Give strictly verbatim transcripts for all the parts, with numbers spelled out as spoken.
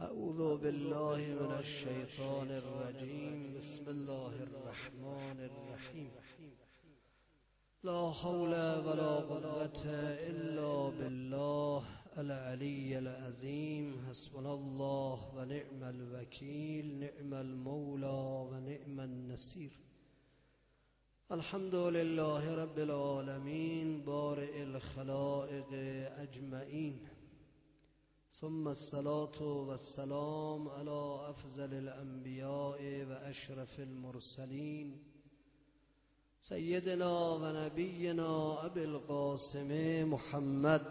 أعوذ بالله من الشيطان الرجيم. بسم الله الرحمن الرحيم. لا حول ولا قوة إلا بالله العلي العظيم. حسبنا الله ونعم الوكيل، نعم المولى ونعم النصير. الحمد لله رب العالمين بارئ الخلائق أجمعين، ثم الصلاة والسلام على أفضل الأنبياء وأشرف المرسلين سيدنا ونبينا أبي القاسم محمد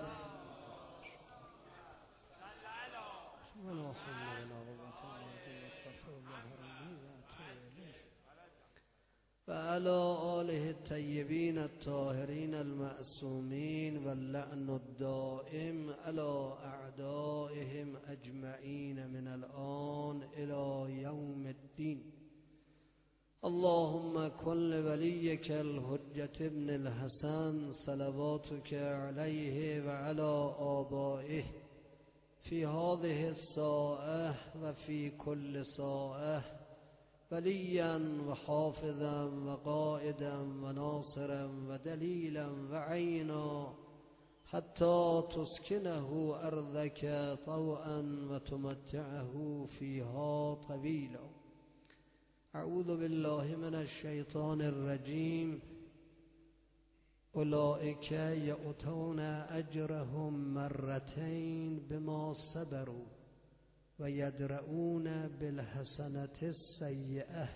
وعلى آله الطيبين الطاهرين المعصومين، واللعن الدائم على أعدائهم أجمعين من الآن إلى يوم الدين. اللهم كن لوليك الحجة ابن الحسن صلواتك عليه وعلى آبائه في هذه الساعة وفي كل ساعة وليا وحافظا وقائدا وناصرا ودليلا وعينا حتى تسكنه أرضك طوعا وتمتعه فيها طويلا. أعوذ بالله من الشيطان الرجيم. أولئك يؤتون أجرهم مرتين بما صبروا و یدرؤون بالحسنة السیئة.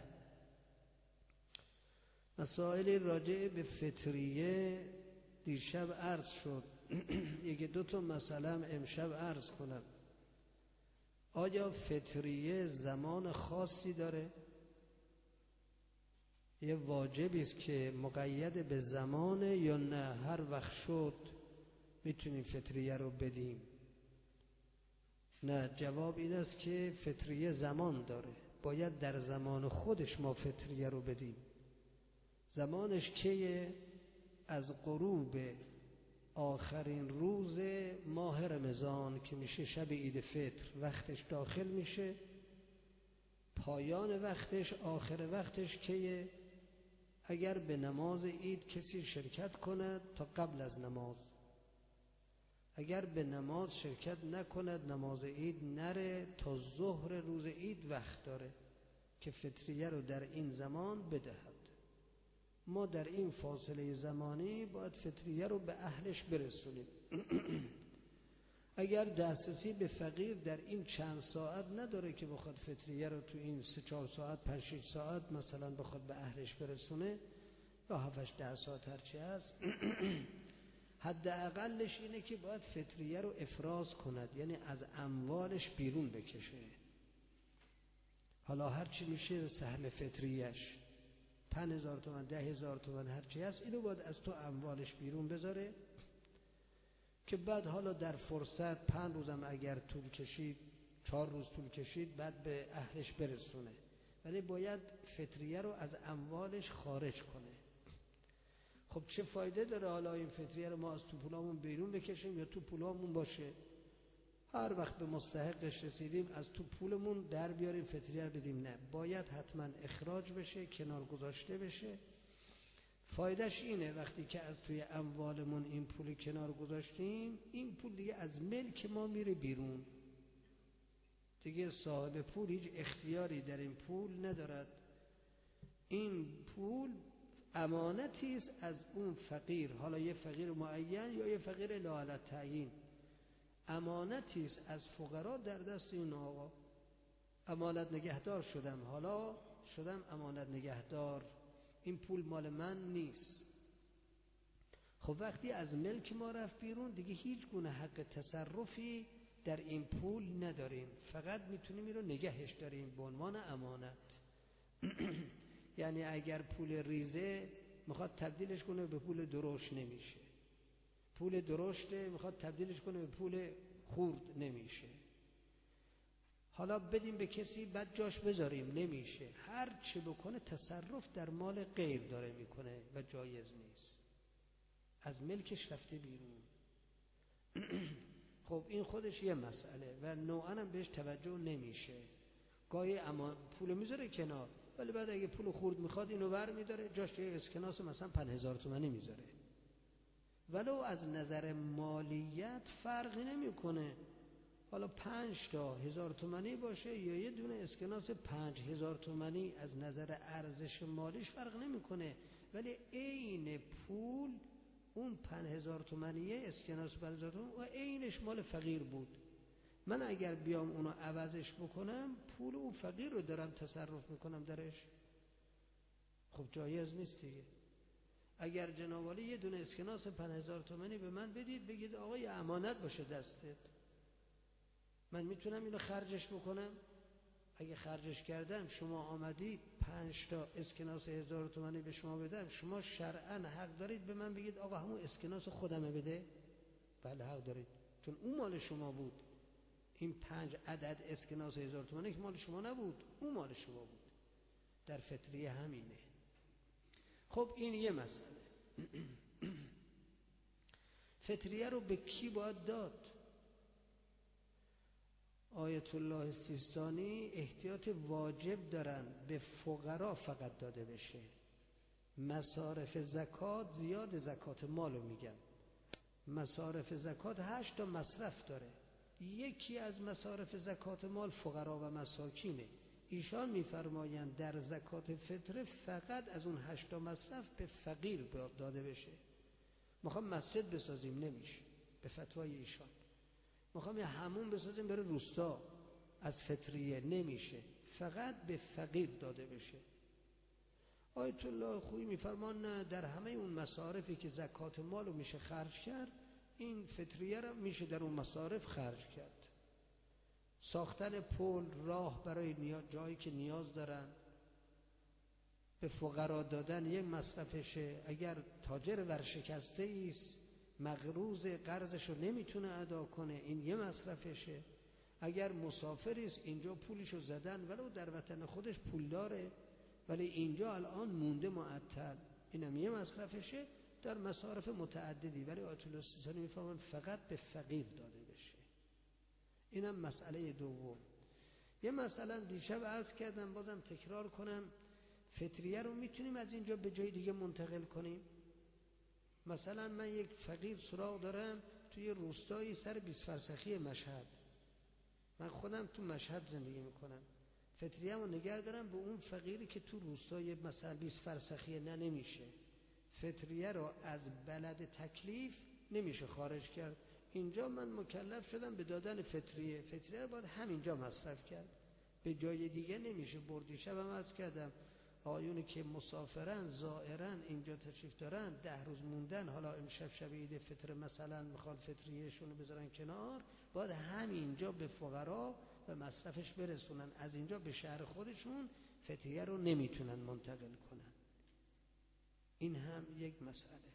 مسائلی راجع به فطریه دیشب عرض شد. یکی دو تا مسئله هم امشب عرض کنم. آیا فطریه زمان خاصی داره؟ یه واجبی است که مقید به زمانه یا نه هر وقت شد میتونیم فطریه رو بدیم؟ نه، جواب این است که فطریه زمان داره، باید در زمان خودش ما فطریه رو بدیم. زمانش کیه؟ از غروب آخرین روز ماه رمضان که میشه شب عید فطر وقتش داخل میشه. پایان وقتش، آخر وقتش کیه؟ اگر به نماز عید کسی شرکت کند تا قبل از نماز، اگر به نماز شرکت نکند نماز عید نره تا ظهر روز عید وقت داره که فطریه رو در این زمان بدهد. ما در این فاصله زمانی باید فطریه رو به اهلش برسونیم. اگر دسترسی به فقیر در این چند ساعت نداره که بخواد فطریه رو تو این سه چهار ساعت پنج شش ساعت مثلا بخواد به اهلش برسونه یا هفت ده ساعت هرچی هست، حداقلش اینه که باید فطریه رو افراز کند، یعنی از اموالش بیرون بکشه. حالا هرچی میشه سهم فطریهش پنج هزار تومن، ده هزار تومن، هرچی هست، اینو باید از تو اموالش بیرون بذاره که بعد حالا در فرصت پنج روزم اگر طول کشید، چهار روز طول کشید، بعد به اهلش برسونه. ولی باید فطریه رو از اموالش خارج کنه. خب چه فایده داره حالا این فطریه رو ما از تو پولامون بیرون بکشیم یا تو پولامون باشه؟ هر وقت به مستحقش رسیدیم از تو پولمون در بیاریم فطریه رو بدیم؟ نه، باید حتما اخراج بشه، کنار گذاشته بشه. فایدهش اینه وقتی که از توی اموالمون این پول کنار گذاشتیم، این پول دیگه از ملک ما میره بیرون، دیگه صاحب پول هیچ اختیاری در این پول ندارد. این پول امانتی است از اون فقیر، حالا یه فقیر معین یا یه فقیر لا علی تعیین، امانتی است از فقرا در دست این آقا. امانت نگهدار شدم، حالا شدم امانت نگهدار، این پول مال من نیست. خب وقتی از ملک ما رفت بیرون دیگه هیچ گونه حق تصرفی در این پول نداریم، فقط میتونیم این رو نگهش داریم به عنوان امانت. یعنی اگر پول ریزه میخواد تبدیلش کنه به پول درشت نمیشه، پول درشته میخواد تبدیلش کنه به پول خورد نمیشه. حالا بدیم به کسی بعد جاش بذاریم نمیشه. هر چه بکنه تصرف در مال غیر داره میکنه و جایز نیست، از ملکش رفته بیرون. خب خب این خودش یه مسئله و نوعا هم بهش توجه نمیشه. گاهی اما پول میذاره کنار، ولی بعد اگه پول خورد میخواد اینو ور میداره، جاش یه اسکناس مثلا پنج هزار تومانی میذاره. ولو از نظر مالیت فرقی نمیکنه، حالا پنج تا هزار تومانی باشه یا یه دونه اسکناس پنج هزار تومانی، از نظر ارزش مالیش فرق نمیکنه. ولی عین پول اون پنج هزار تومانیه، اسکناس پنج هزار تومانی، و عینش مال فقیر بود. من اگر بیام اونو عوضش بکنم، پول اون فقیر رو دارم تصرف میکنم درش. خب جایز نیست دیگه. اگر جناب عالی یه دونه اسکناس پنج هزار تومانی به من بدید، بگید آقا یه امانت باشه دستت، من میتونم اینو خرجش بکنم. اگه خرجش کردم، شما آمدید پنج تا اسکناس هزار تومانی به شما بدم، شما شرعاً حق دارید به من بگید آقا همون اسکناس خودمه بده. بله حق دارید، چون اون مال شما بود. این پنج عدد اسکناس هزار تومانی که مال شما نبود، اون مال شما بود. در فطریه همینه. خب این یه مسئله. فطریه رو به کی باید داد؟ آیت الله سیستانی احتیاط واجب دارن به فقرا فقط داده بشه. مصارف زکات زیاد، زکات مالو میگن. مصارف زکات هشت تا مصرف داره. یکی از مصارف زکات مال فقرا و مساکینه. ایشان میفرمایند در زکات فطره فقط از اون هشت تا مصرف به فقیر داده بشه. میخوام مسجد بسازیم، نمیشه به فتوای ایشان. میخوام یه حموم بسازیم برای روستا، از فطریه، نمیشه، فقط به فقیر داده بشه. آیت الله خویی میفرمان نه، در همه اون مصارفی که زکات مالو میشه خرج کرد، این فطریه رو میشه در اون مصارف خرج کرد. ساختن پل، راه برای نیاز، جایی که نیاز دارن، به فقرا دادن یک مصرفشه. اگر تاجر ورشکسته ایست، مقروض، قرضش رو نمیتونه ادا کنه، این یه مصرفشه. اگر مسافریست، اینجا پولشو زدن ولو در وطن خودش پول داره، ولی اینجا الان مونده معطل، اینم یه مصرفشه. در مصارف متعددی، ولی آیت الله سیستانی میفهمن فقط به فقیر داده بشه. اینم مسئله دوم. یه مثلا دیشب عرض کردم، بازم تکرار کنم، فطریه رو میتونیم از اینجا به جای دیگه منتقل کنیم. مثلا من یک فقیر سراغ دارم توی روستایی سر بیست فرسخی مشهد، من خودم تو مشهد زندگی میکنم، فطریه رو نگه دارم به اون فقیری که تو روستای مثلا بیست فرسخی، نه نمیشه. فطریه رو از بلد تکلیف نمیشه خارج کرد. اینجا من مکلف شدم به دادن فطریه، فطریه رو باید همینجا مصرف کرد، به جای دیگه نمیشه برد. شبم عرض کردم آیونی که مسافرن، زائرن، اینجا تشریف دارن، ده روز موندن، حالا امشب شب عید فطر مثلا میخوان فطریهشون رو بذارن کنار، باید همینجا به فقرا و مصرفش برسونن، از اینجا به شهر خودشون فطریه رو نمیتونن منتقل کنن. این هم یک مسئله.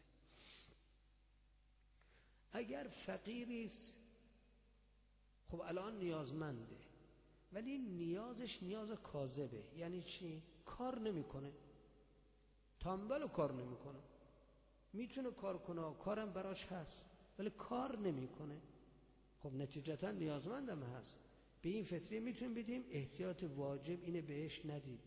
اگر فقیریست، خب الان نیازمنده، ولی نیازش نیاز کاذبه. یعنی چی؟ کار نمیکنه، تنبل و کار نمیکنه، میتونه کار کنه، کارم براش هست، ولی کار نمیکنه. خب نتیجتا نیازمندم هست. به این فطریه میتونیم بدیم، احتیاط واجب اینه بهش ندید.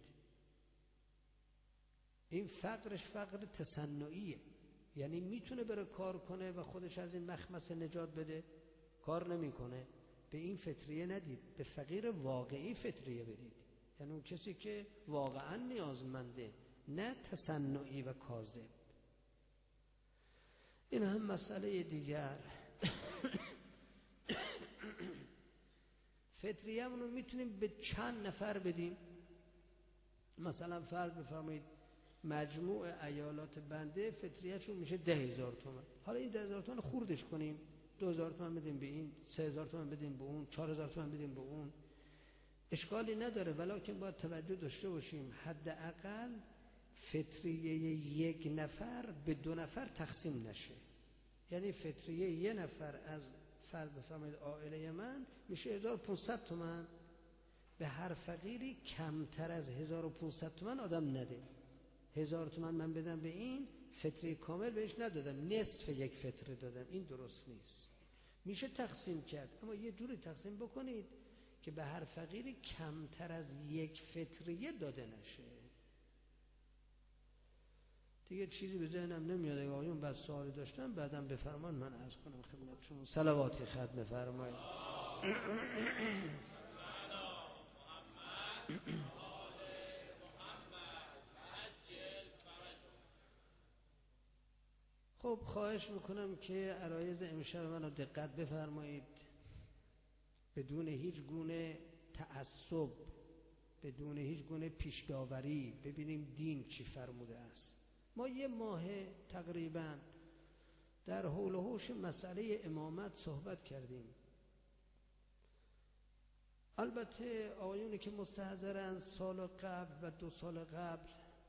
این فقرش فقر تصنعیه، یعنی میتونه بره کار کنه و خودش از این مخمسه نجات بده، کار نمیکنه، به این فطریه ندید، به فقیر واقعی فطریه بدید. یعنی اون کسی که واقعا نیازمنده، نه تصنعی و کاذب. این هم مسئله دیگر. فطریه رو میتونیم به چند نفر بدیم. مثلا فرض بفرمایید مجموع ایالات بنده فطریهشون میشه ده هزار تومن. حالا این ده هزار تومن خوردش کنیم، دو هزار تومن بدیم به این، سه هزار تومن بدیم به اون، چهار هزار تومن بدیم به اون، اشکالی نداره. ولیکن باید توجه داشته باشیم حداقل فطریه یک نفر به دو نفر تقسیم نشه. یعنی فطریه یک نفر از فرض بفرمایید عائله من میشه هزار و پانصد تومن. به هر فقیری کمتر از هزار و پانصد تومن آدم نده. هزار تومن من بدم به این، فطریه کامل بهش ندادم، نصف یک فطره دادم، این درست نیست. میشه تقسیم کرد، اما یه جوری تقسیم بکنید که به هر فقیری کمتر از یک فطریه داده نشه. دیگه چیزی به ذهنم نمیاد. اگه آقایون بعد سوالی داشتن بعدم بفرمان من عرض کنم خدمتشون. صلواتی ختم فرمایید. خب خواهش میکنم که عرایض امشب منو دقت بفرمایید، بدون هیچ گونه تعصب، بدون هیچ گونه پیش‌داوری، ببینیم دین چی فرموده است. ما یه ماه تقریبا در حول و حوش مسئله امامت صحبت کردیم. البته آقایونی که مستحضرن سال قبل و دو سال قبل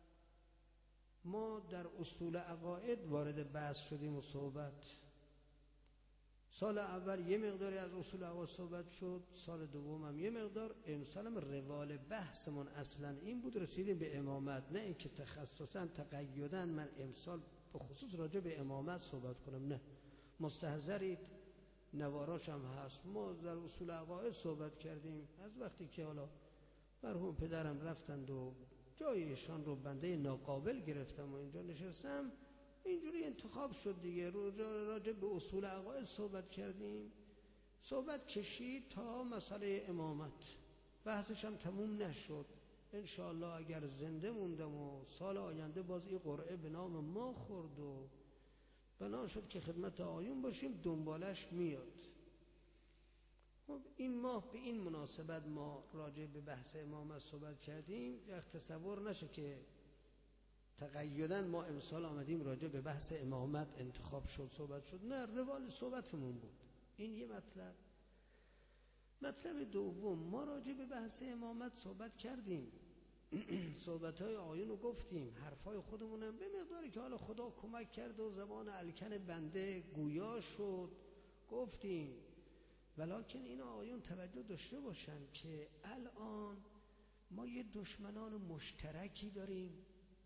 ما در اصول عقاید وارد بحث شدیم و صحبت. سال اول یه مقداری از اصول عقاید صحبت شد، سال دوم هم یه مقدار. امسال هم روال بحثمون اصلا این بود، رسیدیم به امامت. نه اینکه تخصصا تقیداً من امسال به خصوص راجع به امامت صحبت کنم، نه، مستحضرید، نواراش هم هست. ما در اصول عقاید صحبت کردیم از وقتی که حالا مرحوم پدرم رفتند و جای ایشان رو بنده ناقابل گرفتم و اینجا نشستم، اینجوری انتخاب شد دیگه. راجع به اصول عقاید صحبت کردیم، صحبت کشید تا مسئله امامت. بحثش هم تموم نشد. انشاءالله اگر زنده موندم و سال آینده باز این قرعه به نام ما خورد و بنا شد که خدمت آیون باشیم، دنبالش میاد. خب این ماه به این مناسبت ما راجع به بحث امامت صحبت کردیم. یک تصور نشه که تقیداً ما امسال آمدیم راجع به بحث امامت انتخاب شد صحبت شد، نه، روال صحبتمون بود. این یه مطلب. مطلب دوم، ما راجع به بحث امامت صحبت کردیم، صحبت‌های آیون رو گفتیم، حرفای خودمونم به مقداری که حالا خدا کمک کرد و زبان الکن بنده گویا شد گفتیم. ولکن این آیون توجه داشته باشن که الان ما یه دشمنان مشترکی داریم،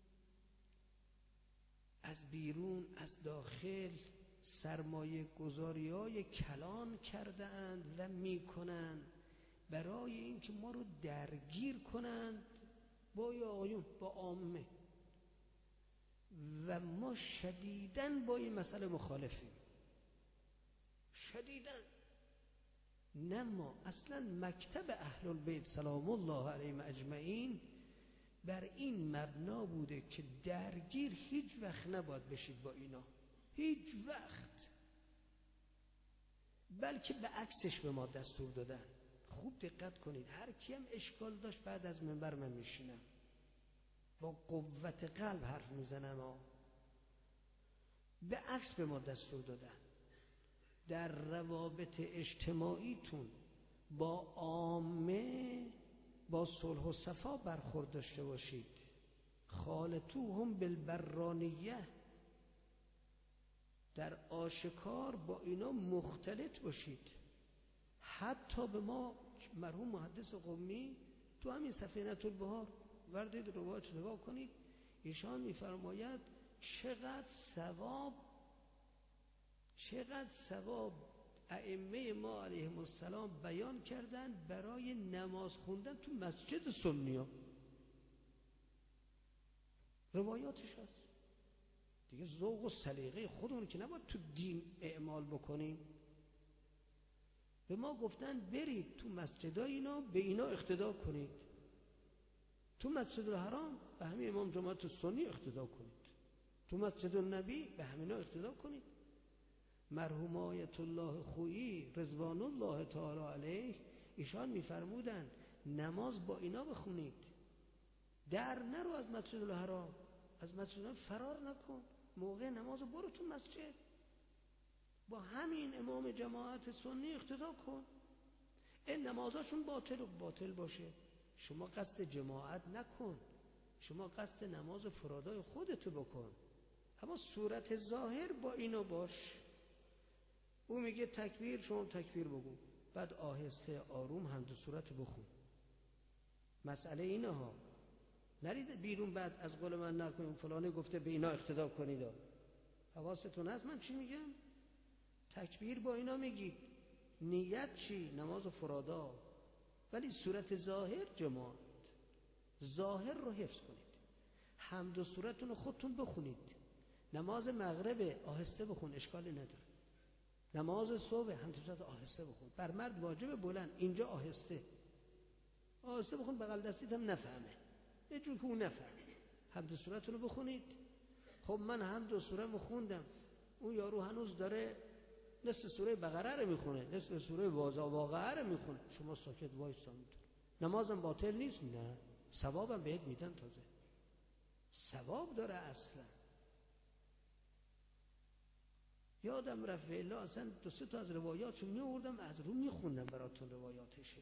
از بیرون از داخل سرمایه گذاری های کلان کرده اند و می کنند برای اینکه ما رو درگیر کنند با یا آیون، با عامه، و ما شدیداً با این مسئله مخالفیم، شدیداً. نه ما اصلا مکتب اهل البیت سلام الله علیهم اجمعین بر این مبنا بوده که درگیر هیچ وقت نباید بشید با اینا، هیچ وقت، بلکه به عکسش به ما دستور دادن. خوب دقت کنید، هر کی هم اشکال داشت بعد از منبر من میشینم با قوت قلب حرف میزنم ها. به عکس به ما دستور دادن. در روابط اجتماعیتون با عامه با صلح و صفا برخورد داشته باشید. خالطوهم بالبرانیه، در آشکار با اینا مختلط باشید. حتی به ما مرحوم محدث قمی تو همین سفینة البحار وردید روایت نگاه کنید، ایشان میفرماید چقدر ثواب چقدر ثواب ائمه ما علیهم السلام بیان کردن برای نماز خوندن تو مسجد سنی‌ها. روایاتش هست دیگه. ذوق و سلیقه خودمون که نباید تو دین اعمال بکنیم. به ما گفتن برید تو مسجدای اینا به اینا اقتدا کنید، تو مسجد الحرام به همین امام جماعت سنی اقتدا کنید، تو مسجد النبی به همینا اقتدا کنید. مرحوم آیت الله خویی رضوان الله تعالی علیه ایشان میفرمودن نماز با اینا بخونید، در نرو از مسجد الحرام، از مسجد الحرام فرار نکن، موقع نماز برو تو مسجد، با همین امام جماعت سنی اقتدا کن. این نمازاشون باطل و باطل باشه، شما قصد جماعت نکن، شما قصد نماز فرادای خودت بکن، اما صورت ظاهر با اینا باش. او میگه تکبیر، شما تکبیر بگو، بعد آهسته آروم حمد و صورت بخون. مسئله اینه ها، نرید بیرون بعد از قول من نکنیم فلانه گفته به اینا اقتدا کنید. حواستون هست من چی میگم؟ تکبیر با اینا میگید. نیت چی؟ نماز فرادا، ولی صورت ظاهر جماعت. ظاهر رو حفظ کنید. حمد و صورتون رو خودتون بخونید. نماز مغرب آهسته بخون، اشکالی نداره. نماز صبح حمد و صورت آهسته بخون. بر مرد واجب بلند، اینجا آهسته آهسته بخون، بغل دستیت هم نفهمه، یه جور که اون نفهمه. حمد و صورتون رو بخونید. خب من حمد و صورت رو خوندم، اون یارو هنوز داره نصف سوره بقره رو میخونه، نصف سوره واقعه رو میخونه، شما ساکت وایسا. نمازم باطل نیست؟ نه، ثوابم بهت میدن، تازه ثواب داره اصلا. یادم رفت الا اصلا دو سه تا از روایاتشو میوردم از رو میخوندم براتون روایاتشه.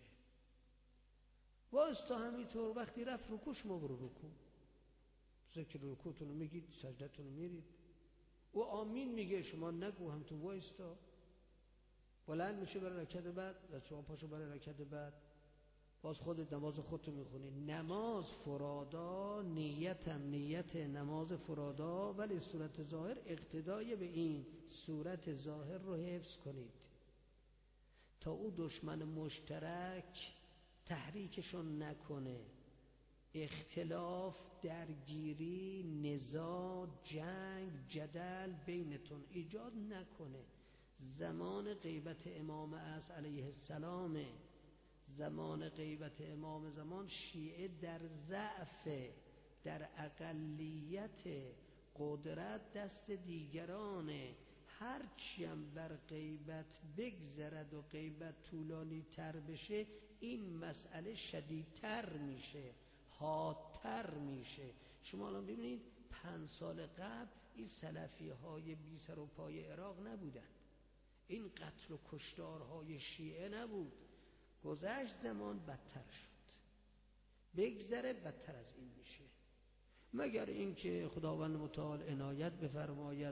واستا همینطور وقتی رفت رکوع شما برو رکوع، ذکر رکوعتون رو میگید، سجدتون رو میرید. و آمین میگه، شما نگو، هم تو واستا. بلند میشه برای رکعت بعد، و شما پاشو برای رکعت بعد، باز خودت نماز خودتو میخونی. نماز فرادا، نیتم نیت نماز فرادا، ولی صورت ظاهر اقتدای به این صورت ظاهر رو حفظ کنید تا او دشمن مشترک تحریکشون نکنه، اختلاف، درگیری، نزاع، جنگ، جدل بینتون ایجاد نکنه. زمان غیبت امام عصر علیه السلام، زمان غیبت امام زمان، شیعه در ضعف، در اقلیت، قدرت دست دیگرانه. هرچیم بر غیبت بگذرد و غیبت طولانی تر بشه، این مسئله شدیدتر میشه، حادتر میشه. شما الان ببینید پنج سال قبل این سلفی های بی سر و پای عراق نبودن، این قتل و کشتارهای شیعه نبود. گذشت زمان بدتر شد، بگذره بدتر از این میشه. مگر اینکه خداوند متعال عنایت بفرماید.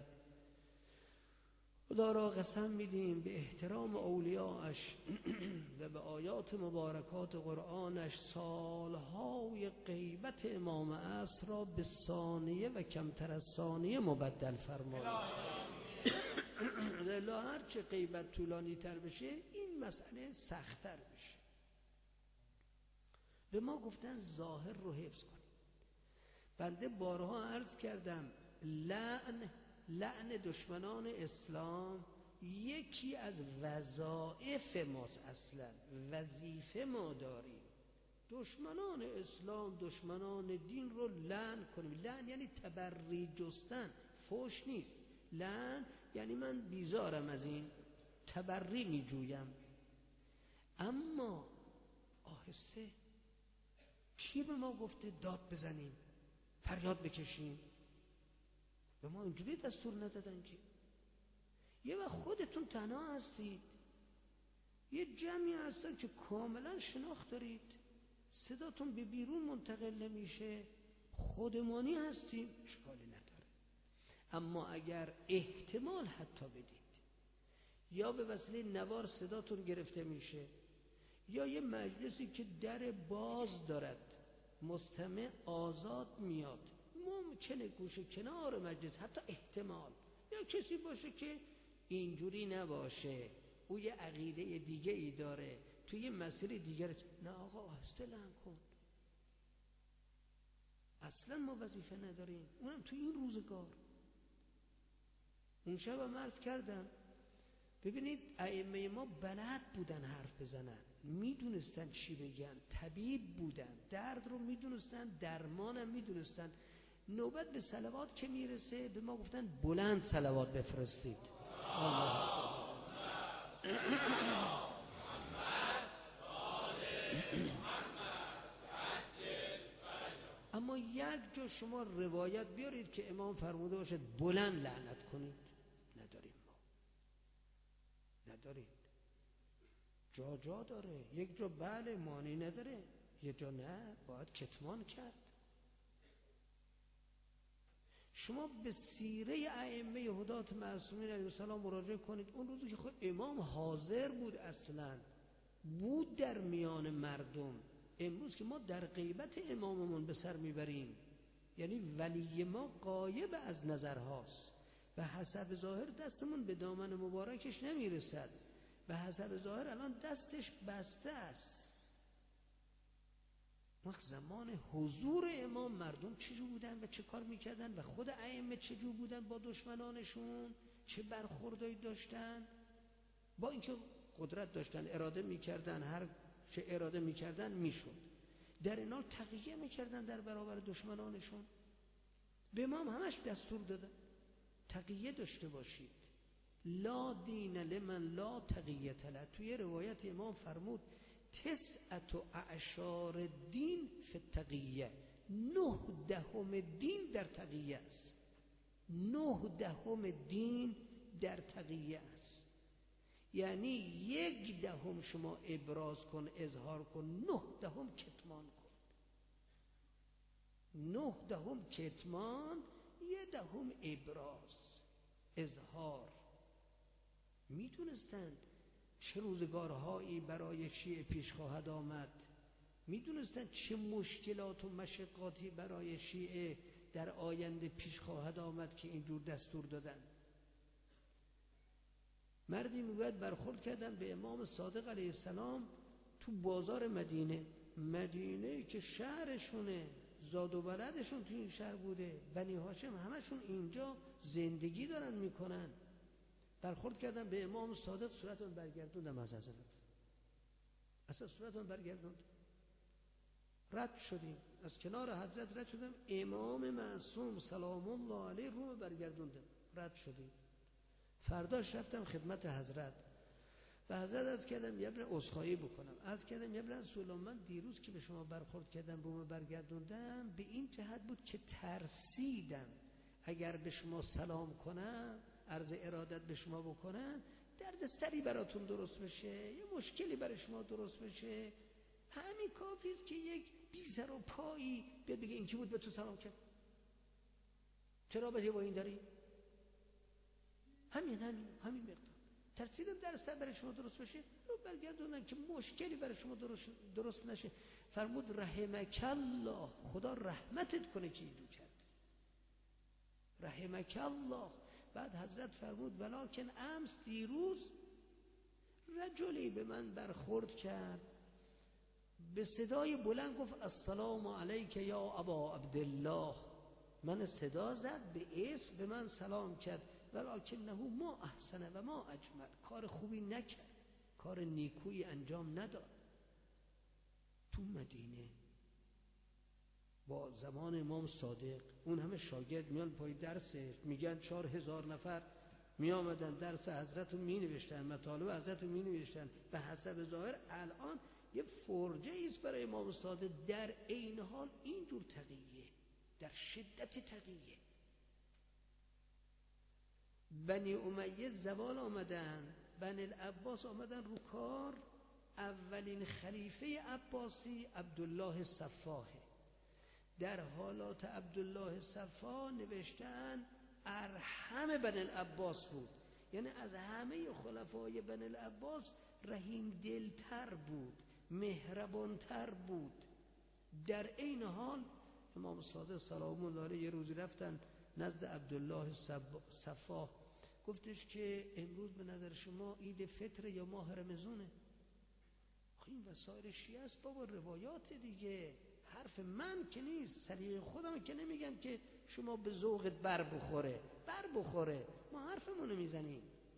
خدا را قسم میدیم به احترام اولیاءش و به آیات مبارکات قرآنش، سالهای غیبت امام عصر را به ثانیه و کمتر از ثانیه مبدل فرماید. لله هر چه غیبت طولانی تر بشه این مسئله سخت‌تر بشه. به ما گفتن ظاهر رو حفظ کنید. بنده بارها عرض کردم لعن لعن دشمنان اسلام یکی از وظایف ماست. اصلا وظیفه ما داریم دشمنان اسلام، دشمنان دین رو لعن کنیم. لعن یعنی تبری جستن، فحش نیست. لعن یعنی من بیزارم از این، تبری می جویم. اما آهسته. کی به ما گفته داد بزنیم، فریاد بکشیم؟ به ما اینجوری دستور ندادن که. یه وقت خودتون تنها هستید، یه جمعی هستن که کاملا شناخت دارید، صداتون به بیرون منتقل نمیشه، خودمانی هستیم، اشکالی نداره. اما اگر احتمال حتی بدید یا به وسیله نوار صداتون گرفته میشه، یا یه مجلسی که در باز دارد، مستمع آزاد میاد، ممکنه گوشه کنار مجلس حتی احتمال یا کسی باشه که اینجوری نباشه، او یه عقیده دیگه ای داره، توی یه مسیر دیگر، نه آقا آهسته لعن کن. اصلا ما وظیفه نداریم، اونم توی این روزگار. اون شب هم عرض کردم، ببینید ائمه ما بلد بودن حرف بزنن، میدونستن چی بگن، طبیب بودن، درد رو میدونستن، درمانم میدونستن. نوبت به صلوات که میرسه به ما گفتن بلند صلوات بفرستید. اما یک جا شما روایت بیارید که امام فرموده باشد بلند لعنت کنید، نداریم ما، نداریم. جا جا داره، یک جا بله معنی نداره، یک جا نه، باید کتمان کرد. شما به سیره ائمه هدات معصومین علیهم السلام مراجعه کنید. اون روزی که خود امام حاضر بود، اصلا بود در میان مردم. امروز که ما در غیبت اماممون به سر میبریم، یعنی ولی ما غایب از نظر هاست، به حسب ظاهر دستمون به دامن مبارکش نمیرسد، به حسب ظاهر الان دستش بسته است. وقت زمان حضور امام مردم چجور بودن و چه کار میکردن و خود ائمه چجور بودن با دشمنانشون، چه برخوردایی داشتن، با اینکه قدرت داشتن اراده میکردن، هر چه اراده میکردن میشد، در اینا تقیه میکردن در برابر دشمنانشون. به امام همش دستور دادن تقیه داشته باشید، لا دین لمن لا تقیه له. توی روایت امام فرمود تسعت و اعشار دین فی التقیه، نه دهم دین در تقیه است، نه دهم دین در تقیه است. یعنی یک دهم شما ابراز کن، اظهار کن، نه دهم کتمان کن. نه دهم کتمان، یه دهم ابراز، اظهار. میدونستند چه روزگارهایی برای شیعه پیش خواهد آمد، میدونستند چه مشکلات و مشقاتی برای شیعه در آینده پیش خواهد آمد که اینجور دستور دادن. مردی میگوید برخورد کردن به امام صادق علیه السلام تو بازار مدینه، مدینه که شهرشونه، زاد و ولدشون تو این شهر بوده، بنی هاشم همشون اینجا زندگی دارن میکنن. برخورد کردن به امام صادق، صورتون برگردوندم از حضرت، اصلا صورتون برگردوند، رد شدیم از کنار حضرت، رد شدم، امام معصوم سلام الله علیه رو برگردوندم، رد شدیم. فرداش رفتم خدمت حضرت و حضرت از کردم یه بر عذرخواهی بکنم، از کردم یه بر رسول الله من دیروز که به شما برخورد کردم رو برگردوندم به این جهت بود که ترسیدم اگر به شما سلام کنم، عرض ارادت به شما بکنم، درد سری براتون درست بشه، یه مشکلی برای شما درست بشه. همین کافی است که یک بی سر و پایی بیاد بگه این کی بود به تو سلام کرد، چرا به با این داری؟ همین همین همین مقدار ترسیدم در سر برای شما درست بشه، رو برگردوندم که مشکلی برای شما درست, درست نشه. فرمود رحمک الله، خدا رحمتت کنه که اینو کرد، رحمک الله. بعد حضرت فرمود ولکن امس، دیروز رجلی به من برخورد کرد، به صدای بلند گفت السلام علیک یا ابا عبدالله، من صدا زد به اسم، به من سلام کرد، ولکنه ما احسن و ما اجمل، کار خوبی نکرد، کار نیکویی انجام نداد. تو مدینه با زمان امام صادق اون همه شاگرد میان پای درسش، میگن چهار هزار نفر می آمدن درس حضرت رو می نوشتن، مطالب حضرت رو می نوشتن. به حسب ظاهر الان یه فرجه ایست برای امام صادق، در عین حال اینجور تقیه، در شدت تقیه. بنی امیه زوال آمدن، بنی العباس آمدن رو کار. اولین خلیفه عباسی عبدالله صفاح، در حالات عبدالله صفا نوشتن ارحم بنی العباس بود، یعنی از همه خلفای بنی العباس رحیم دلتر بود، مهربانتر بود. در این حال امام صادق سلام الله علیه یه روزی رفتن نزد عبدالله صفا، گفتش که امروز به نظر شما عید فطر یا ماه رمضانه؟ این وسایل شیعه است بابا، روایات دیگه، حرف من که نیست، سلیقه خودم که نمیگم که شما به ذوقت بر بخوره، بر بخوره، ما حرفمونو میزنیم،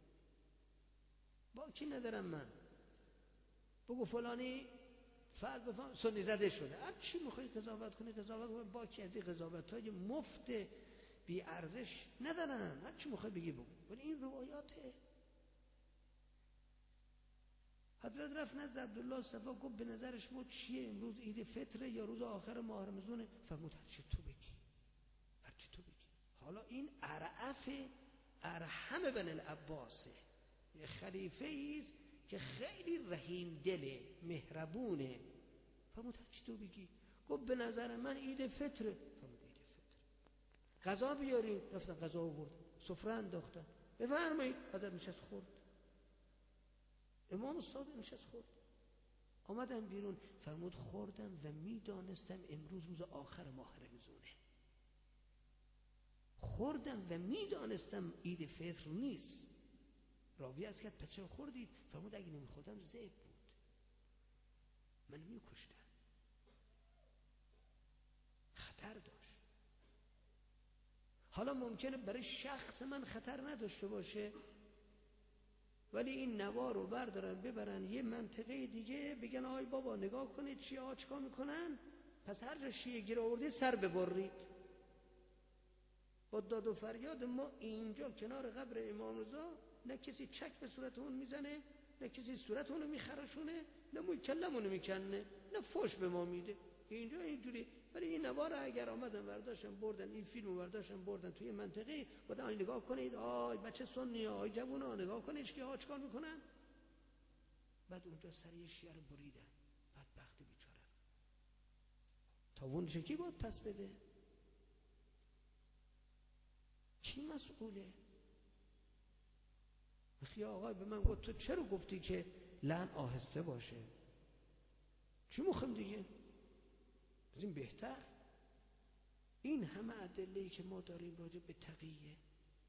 با کی ندارم من. بگو فلانی فرض بفهم سنی زده شده، هر چی میخوای قضاوت کنی قضاوت کنی، با کی؟ از این قضاوت‌های مفت بی ارزش ندارن، هر چی میخوای بگی بگو، ولی این روایاته. حضرت رفت نزد عبدالله صفا، گفت به نظر شما چیه امروز عید فطر یا روز آخر ماه رمضانه؟ فرمود هر چی تو بگی، هر چی تو بگی. حالا این ارعف ارحم بن العباسه، یه خلیفه ایست که خیلی رحیم دله، مهربونه. فرمود هر چی تو بگی. گفت به نظر من عید فطره. فرمود عید فطر، غذا بیارین. رفتن غذا آورد، سفره انداختن، بفرمایید. حضرت نشست خورد، امام صادق نشست خورد. آمدم بیرون، فرمود خوردم و میدانستم امروز روز آخر ماه رمضانه، خوردم و میدانستم عید فطر نیست. راوی از کرد پس چرا خوردید؟ فرمود اگه نمیخوردم ذئب بود، من میکشتم، خطر داشت. حالا ممکنه برای شخص من خطر نداشته باشه، ولی این نوار رو بردارن ببرن یه منطقه دیگه، بگن آی بابا نگاه کنید شیعه ها چیکار میکنن، پس هر جا شیعه گیر آوردید سر ببرید. با داد و فریاد ما اینجا کنار قبر امام رضا نه کسی چک به صورت اون میزنه، نه کسی صورت اونو میخرشونه، نه موی کلمونو میکنه، نه فوش به ما میده. اینجا اینجوری. ولی این نوار اگر آمدن برداشتن بردن، این فیلمو برداشتن بردن توی منطقه، بعد آی نگاه کنید آی بچه سنی آی جوونا نگاه کنید که ها چیکار میکنن، بعد اونجا سری شیعه رو بریدن. بدبخت بیچاره. تا اون چکی باید پس بده؟ کی مسئوله؟ وقتی آقای به من گفت تو چرا گفتی که لعن آهسته باشه؟ چی مخم دیگه؟ بزین بهتر. این همه ادله‌ای که ما داریم راجع به تقیه،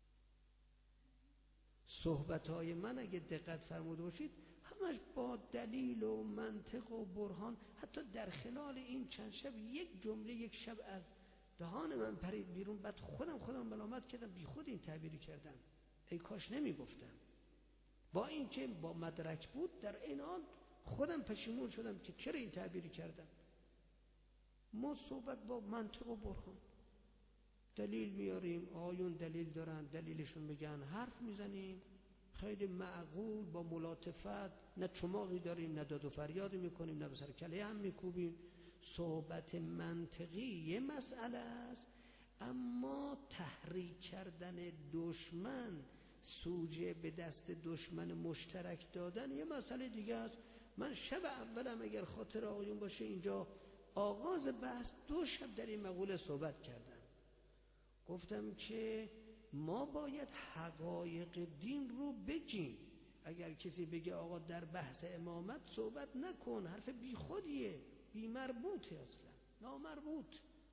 صحبت‌های من اگه دقت فرموده باشید همش با دلیل و منطق و برهان. حتی در خلال این چند شب یک جمله یک شب از دهان من پرید بیرون، بعد خودم خودم ملامت کردم، بی خود این تعبیری کردم، ای کاش نمی گفتم. با اینکه با مدرک بود در این حال خودم پشیمون شدم که چرا این تعبیری کردم. ما صحبت با منطق و برهان، دلیل میاریم، آیون دلیل دارن دلیلشون بگن، حرف میزنیم خیلی معقول با ملاطفت، نه چماقی داریم نه داد و فریادی میکنیم نه به سر کله هم میکوبیم. صحبت منطقی یه مسئله است، اما تحریک کردن دشمن، سوژه به دست دشمن مشترک دادن یه مسئله دیگه است. من شب اولم اگر خاطر آقایون باشه اینجا آغاز بحث دو شب در این مقوله صحبت کردم، گفتم که ما باید حقایق دین رو بگیم. اگر کسی بگه آقا در بحث امامت صحبت نکن، حرف بی خودیه، بی مربوطه، اصلا نامربوط.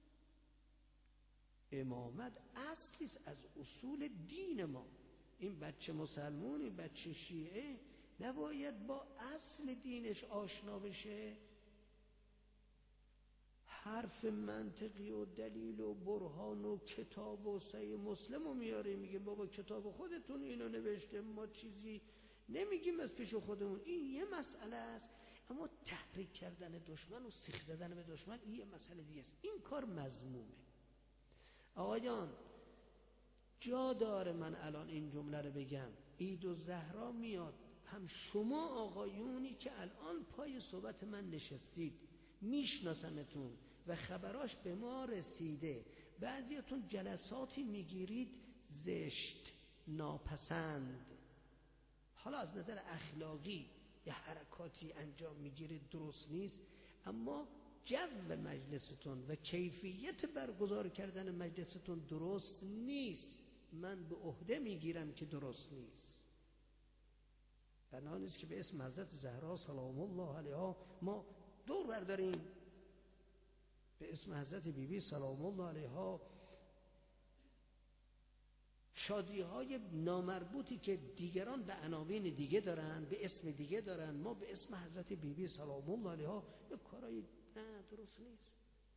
امامت اصلیست از اصول دین ما. این بچه مسلمون، این بچه شیعه نباید با اصل دینش آشنا بشه؟ حرف منطقی و دلیل و برهان و کتاب و صحیح مسلم رو میاره، میگه بابا کتاب خودتون اینو نوشته، ما چیزی نمیگیم از پیش خودمون. این یه مسئله است، اما تحریک کردن دشمن و سیخ زدن به دشمن این یه مسئله دیگه است. این کار مذمومه. آقایان جا داره من الان این جمله رو بگم، عید الزهرا میاد، هم شما آقایونی که الان پای صحبت من نشستید میشناسمتون و خبراش به ما رسیده، بعضیاتون جلساتی میگیرید زشت، ناپسند، حالا از نظر اخلاقی یه حرکاتی انجام میگیرید درست نیست، اما جو مجلستون و کیفیت برگزار کردن مجلستون درست نیست. من به عهده میگیرم که درست نیست. بنا نیست که به اسم حضرت زهرا سلام الله علیها ما دور برداریم، به اسم حضرت بی بی سلام الله علیها شادی های نامربوطی که دیگران به عناوین دیگه دارن، به اسم دیگه دارن، ما به اسم حضرت بی بی سلام الله علیها یه کارایی نه درست نیست.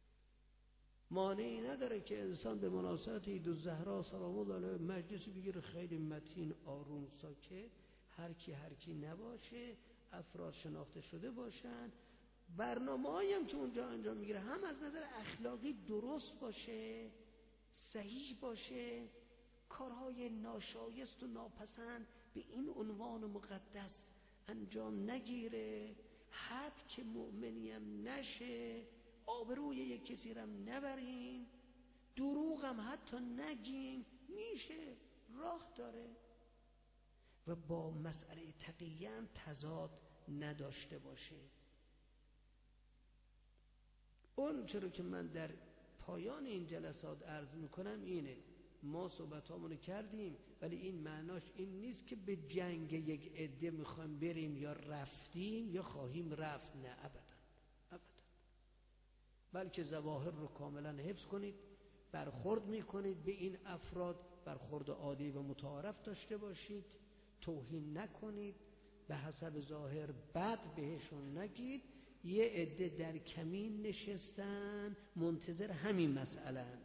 مانعی نداره که انسان به مناسبت عید الزهرا سلام الله علیها مجلسی بگیره خیلی متین آروم ساکت، هر کی هر کی نباشه، افراد شناخته شده باشن، برنامه‌ای هم که اونجا انجام میگیره هم از نظر اخلاقی درست باشه، صحیح باشه، کارهای ناشایست و ناپسند به این عنوان مقدس انجام نگیره، حد که مؤمنیم نشه، آبروی یک کسی رم نبریم، دروغ هم حتی نگیم، میشه، راه داره و با مسئله تقیه هم تضاد نداشته باشه. اون چرا که من در پایان این جلسات عرض میکنم اینه، ما صحبت هامونو کردیم ولی این معناش این نیست که به جنگ یک عده میخوایم بریم یا رفتیم یا خواهیم رفت، نه ابدا ابدا، بلکه ظواهر رو کاملا حفظ کنید، برخورد میکنید به این افراد برخورد عادی و متعارف داشته باشید، توهین نکنید، به حسب ظاهر بد بهشون نگید. یه عده در کمین نشستن منتظر همین مسئله اند.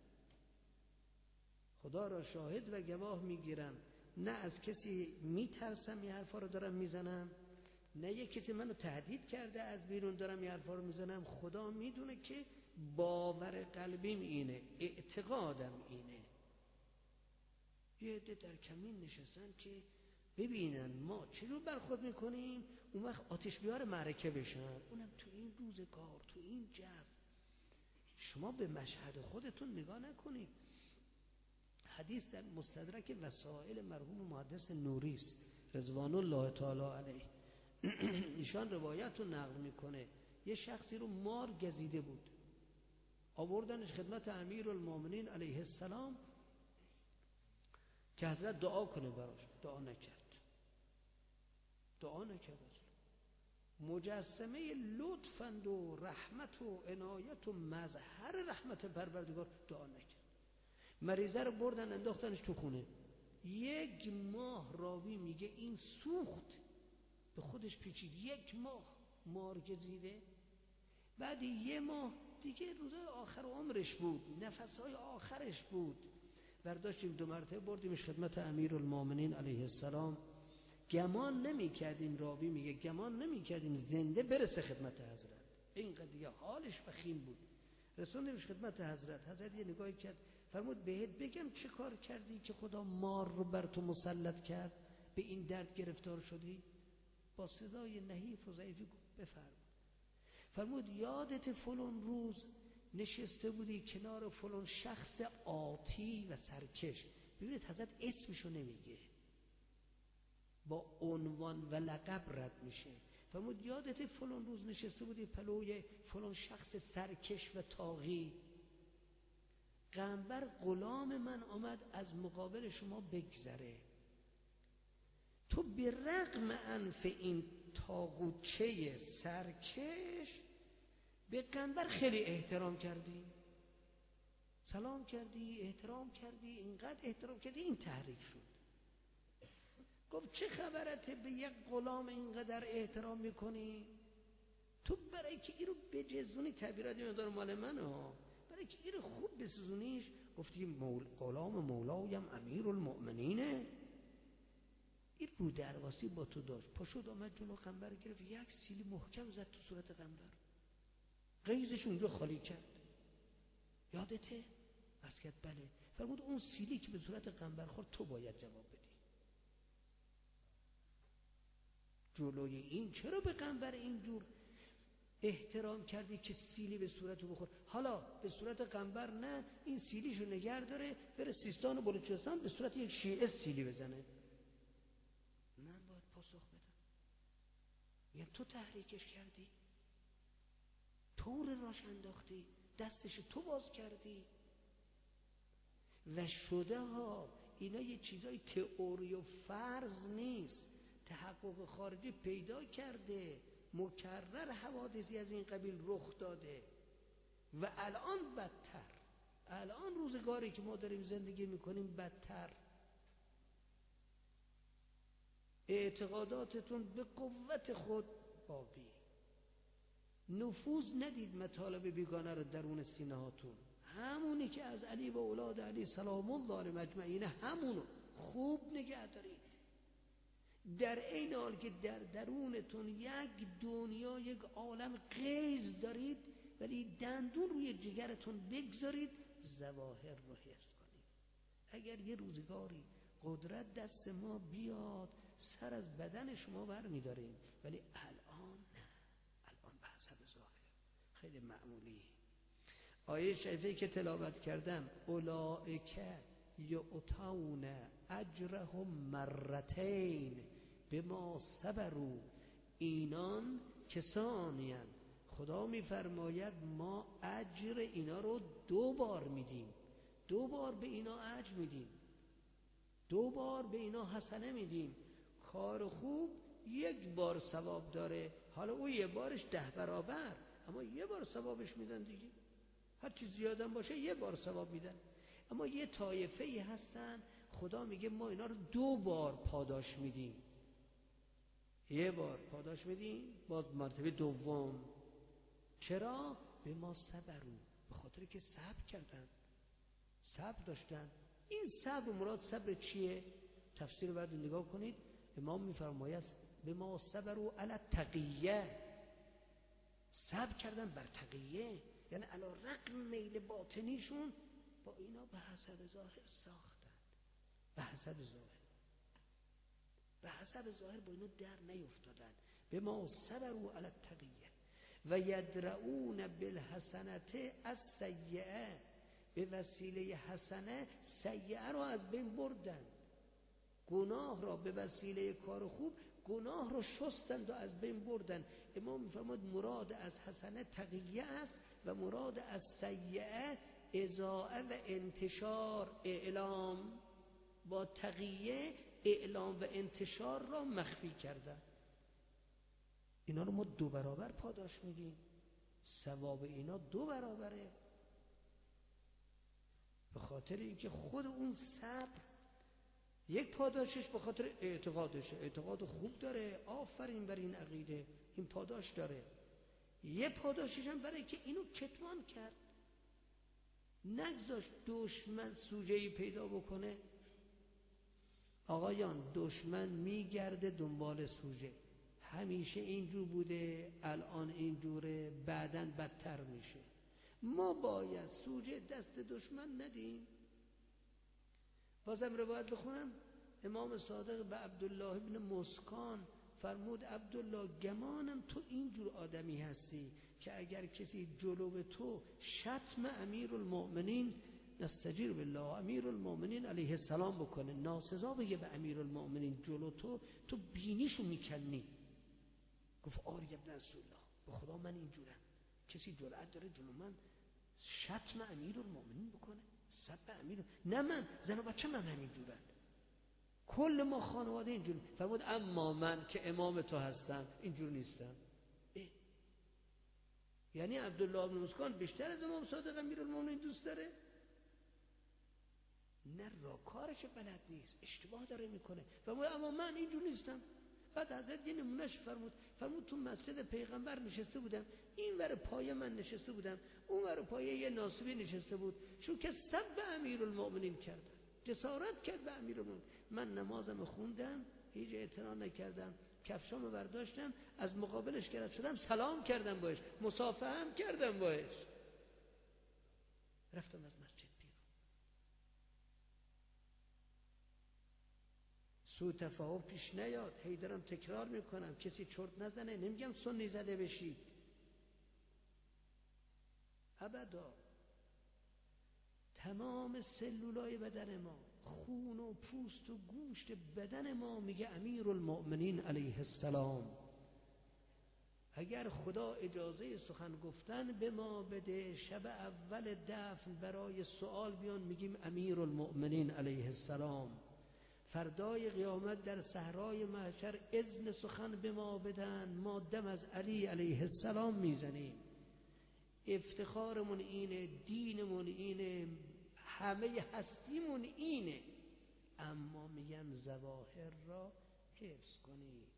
خدا را شاهد و گواه میگیرم نه از کسی میترسم این حرفا رو دارم میزنم، نه یک کسی منو تهدید کرده از بیرون دارم این حرفا رو میزنم. خدا میدونه که باور قلبیم اینه، اعتقادم اینه. یه عده در کمین نشستن که ببینن ما چجور برخورد میکنیم، اون وقت آتش بیار معرکه بشن. اونم تو این روزگار، تو این جو. شما به مشهد خودتون نگاه نکنید. حدیث در مستدرک وسائل مرحوم محدث نوری است رضوان الله تعالی علیه. ایشان روایت رو نقل میکنه یه شخصی رو مار گزیده بود، آوردنش خدمت امیرالمومنین علیه السلام که حضرت دعا کنه براش. دعا نکرد، دعا نکرد. مجسمه لطفند و رحمت و عنایت و مظهر رحمت پروردگار، دعا نکرد. مریضه رو بردن انداختنش تو خونه. یک ماه راوی میگه این سوخت، به خودش پیچید. یک ماه مار گزیده. بعد یه ماه دیگه روزای آخر عمرش بود، نفسهای آخرش بود، برداشتیم دو مرتبه بردیمش خدمت امیرالمومنین علیه السلام. گمان نمی کردیم، راوی میگه گمان نمی کردیم زنده برسه خدمت حضرت، اینقدر دیگه حالش وخیم بود. رسوندیمش خدمت حضرت. حضرت یه نگاهی کرد، فرمود بهت بگم چه کار کردی که خدا مار رو بر تو مسلط کرد، به این درد گرفتار شدی؟ با صدای نحیف و ضعیفی بفرمود. فرمود یادت فلان روز نشسته بودی کنار فلان شخص آتی و سرکش. ببینید حضرت اسمشو نمیگه، با عنوان و لقب رد میشه. فرمود یادت فلان روز نشسته بودی پلوی فلان شخص سرکش و طاغی، پیغمبر غلام من آمد از مقابل شما بگذره، تو به رغم انف این طاغوچه سرکش به پیغمبر خیلی احترام کردی، سلام کردی، احترام کردی، اینقدر احترام کردی این تحریک شد. گفت چه خبرته به یک غلام اینقدر احترام میکنی؟ تو برای که این رو بجزونی، تعبیرات مدار مال من ها، برای که این رو خوب بسوزونیش، گفتی مول... غلام مولایم امیرالمؤمنینه. این رو درواسی با تو داشت، پاشد آمد جلو قنبر گرفت، یک سیلی محکم زد تو صورت قنبر، غیظش اونجا خالی کرد. یادته؟ عرض کرد بله. فرمود اون سیلی که به صورت قنبر خورد تو باید جواب بدی. جلوی این چرا به قنبر اینجور احترام کردی که سیلی به صورتو بخور؟ حالا به صورت قنبر نه، این سیلیشو نگر داره بره سیستان و بلوچستان به صورت یک شیعه سیلی بزنه. من باید پاسخ بدم. یعنی تو تحریکش کردی، طور راش انداختی، دستشو تو باز کردی. و شده ها اینا یه چیزای تئوری و فرض نیست، تحقق خارجی پیدا کرده، مکرر حوادثی از این قبیل رخ داده. و الان بدتر، الان روزگاری که ما داریم زندگی میکنیم بدتر. اعتقاداتتون به قوت خود باقی، نفوذ ندید مطالب بیگانه رو درون سینه هاتون. همونی که از علی و اولاد علی سلام الله مجمعین همونو خوب نگه دارید، در این حال که در درونتون یک دنیا، یک عالم غیظ دارید، ولی دندون روی جگرتون بگذارید، ظواهر رو حفظ کنید. اگر یه روزگاری قدرت دست ما بیاد سر از بدن شما بر می‌داریم، ولی الان نه، الان به حسب ظاهر خیلی معمولی. آیه شریفه که تلاوت کردم اولئک یؤتون اجرهم مرتین بما صبروا، اینان کسانی اند خدا میفرماید ما اجر اینا رو دو بار میدیم، دو بار به اینا اجر میدیم، دو بار به اینا حسنه میدیم. کار خوب یک بار ثواب داره، حالا او یه بارش ده برابر، اما یه بار ثوابش میدن دیگه. هر چیز زیادم باشه یه بار ثواب میدن. اما یه طایفه ای هستن خدا میگه ما اینا رو دو بار پاداش میدیم. یه بار پاداش میدیم، باز مرتبه دوم. چرا؟ به ما صبرو، به خاطر که صبر کردن، صبر داشتن. این صبر مراد صبر چیه؟ تفسیر بعد نگاه کنید. امام میفرماید به ما صبرو علی التقیه، صبر کردن بر تقیه، یعنی علی رغم میل باطنیشون با اینا به حسب ظاهر ساختن، به حسب ظاهر، به حسب ظاهر با اینا در نیفتادن. به ما صبروا علی التقیه و یدرؤون بالحسنة السیئه، به وسیله حسنه سیئه را از بین بردن. گناه را به وسیله کار خوب گناه را شستند و از بین بردن. امام میفرماید مراد از حسنه تقیه است و مراد از سیئه اضاعه و انتشار، اعلام. با تقیه اعلام و انتشار را مخفی کردن. اینا رو ما دو برابر پاداش میدیم، ثواب اینا دو برابره، به خاطر اینکه خود اون صبر یک پاداشش به خاطر اعتقادشه، اعتقاد خوب داره، آفرین بر این عقیده، این پاداش داره. یه پاداشش هم برای که اینو کتمان کرد، نگذاشت دشمن سوژه‌ای پیدا بکنه. آقایان دشمن میگرده دنبال سوژه، همیشه اینجور بوده، الان اینجوره، بعداً بدتر میشه. ما باید سوژه دست دشمن ندیم. بازم روایت بخونم. امام صادق به عبدالله ابن مسکان فرمود عبدالله گمانم تو اینجور آدمی هستی که اگر کسی جلو تو شتم امیرالمؤمنین نستجیر بالله امیرالمؤمنین علیه السلام بکنه، ناسزا بگه به امیرالمؤمنین جلو تو، تو بینیشو میکنی. گفت آری ابن رسول الله، به خدا من اینجورم. کسی جرأت داره جلو من شتم امیرالمؤمنین بکنه، سب امیر؟ نه من، زن و بچه من همینجورن، کل ما خانواده اینجور. فرمود اما من که امام تو هستم اینجور نیستم. یعنی عبدالله بن مسکان بیشتر از امام صادق امیرالمؤمنین دوست داره؟ نه، را کارش بلد نیست، اشتباه داره میکنه. فرمود اما من اینجور نیستم. بعد حضرت یه نمونهش فرمود، فرمود تو مسجد پیغمبر نشسته بودم، این ور پایه من نشسته بودم، اون ور پایه یه ناصبی نشسته بود، چون که سب امیرالمؤمنین کردن، جسارت کرد به امیرالمؤمنین. من نمازم خوندم، هیچ اعتنا نکردم، کفشامو برداشتم، از مقابلش گرد شدم، سلام کردم باش، مصافحه هم کردم باش، رفتم از مسجد بیرون. سوء تفاهم پیش نیاد، هی دارم تکرار میکنم، کسی چرت نزنه، نمیگم سنی زده بشید، ابدا. تمام سلولای بدن ما، خون و پوست و گوشت بدن ما میگه امیرالمؤمنین علیه السلام. اگر خدا اجازه سخن گفتن به ما بده، شب اول دفن برای سوال بیان میگیم امیرالمؤمنین علیه السلام. فردای قیامت در صحرای محشر اذن سخن به ما بدن، ما دم از علی علیه السلام میزنیم. افتخارمون اینه، دینمون اینه، همه هستیمون اینه، اما میگن ظواهر را حفظ کنید،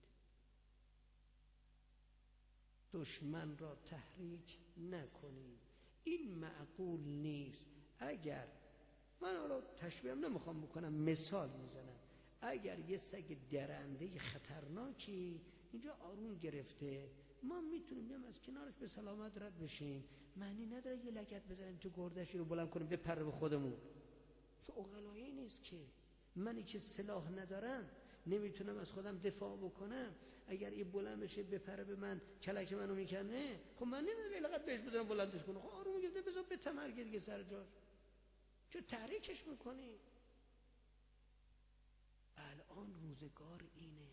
دشمن را تحریک نکنید. این معقول نیست. اگر من حالا تشبیه هم نمیخوام بکنم، مثال میزنم، اگر یه سگ درنده خطرناکی اینجا آروم گرفته، ما میتونیم بیام از کنارش به سلامت رد بشیم، معنی نداره یه لگد بزنیم تو گردشی رو بلند کنیم بپره به خودمون. تو عقلایی نیست که منی که سلاح ندارم نمیتونم از خودم دفاع بکنم، اگر این بلند بشه بپره به من کلک منو میکنه، خب من نمیدونم یه لگد بهش بزنم بلندش کنم، خب آروم گرفته بذار بتمرگه دیگه سر جاش، چه تحریکش میکنی؟ الان روزگار اینه.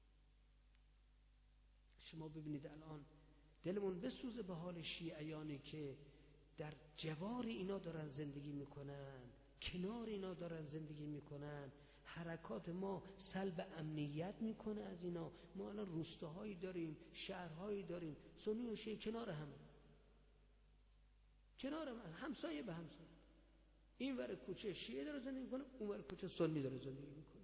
شما ببینید الان دلمون بسوزه به حال شیعیانی که در جوار اینا دارن زندگی میکنن، کنار اینا دارن زندگی میکنن، حرکات ما سلب امنیت میکنه از اینا. ما الان روستاهایی داریم، شهرهایی داریم، سنی و شیعه کنار هم. کنار من، همسایه به همسایه. این ور کوچه شیعه داره زندگی میکنه، اون ور کوچه سنی داره زندگی میکنه.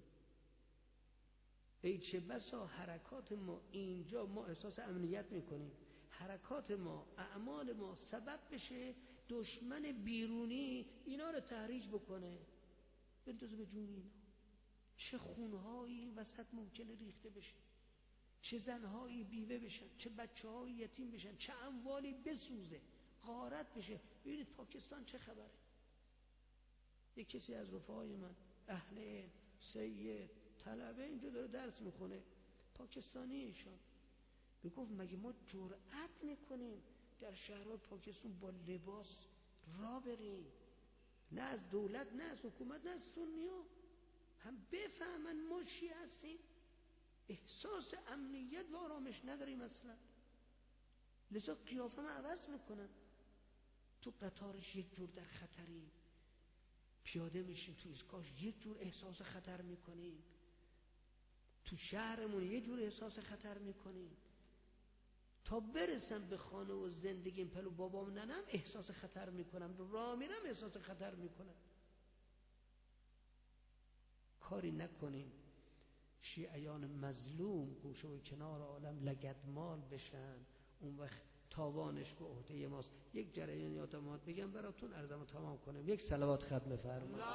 ای چه بسا حرکات ما اینجا ما احساس امنیت میکنیم، حرکات ما، اعمال ما سبب بشه دشمن بیرونی اینا رو تحریج بکنه. بندازه به جون اینا. چه خونهایی این وسط ممکنه ریخته بشه، چه زنهایی بیوه بشن، چه بچه‌هایی یتیم بشن، چه اموالی بسوزه، غارت بشه. ببینید پاکستان چه خبره. یک کسی از رفقای من اهل سید طلبه اینجا داره درس میخونه، پاکستانی ایشان، میگفت مگه ما جرأت میکنیم در شهرهای پاکستان با لباس را بریم؟ نه از دولت، نه از حکومت، نه از سنی‌ها هم بفهمن ما شیعه هستیم. احساس امنیت و آرامش نداریم اصلا، لذا قیافه ما عوض میکنن. تو قطارش یک جور در خطریم، پیاده میشیم تو ایستگاهش یک جور احساس خطر میکنیم، تو شهرمون یک جور احساس خطر میکنیم، تا برسم به خانه و زندگیم پلو بابام ننم احساس خطر میکنم، راه میرم احساس خطر میکنم. کاری نکنیم شیعیان مظلوم گوشه و کنار عالم لگدمال بشن، اون وقت تاوانش به عهده ماست. یک جریان یادمات بگم براتون، عرضمو تمام کنم. یک صلوات ختم فرمایید.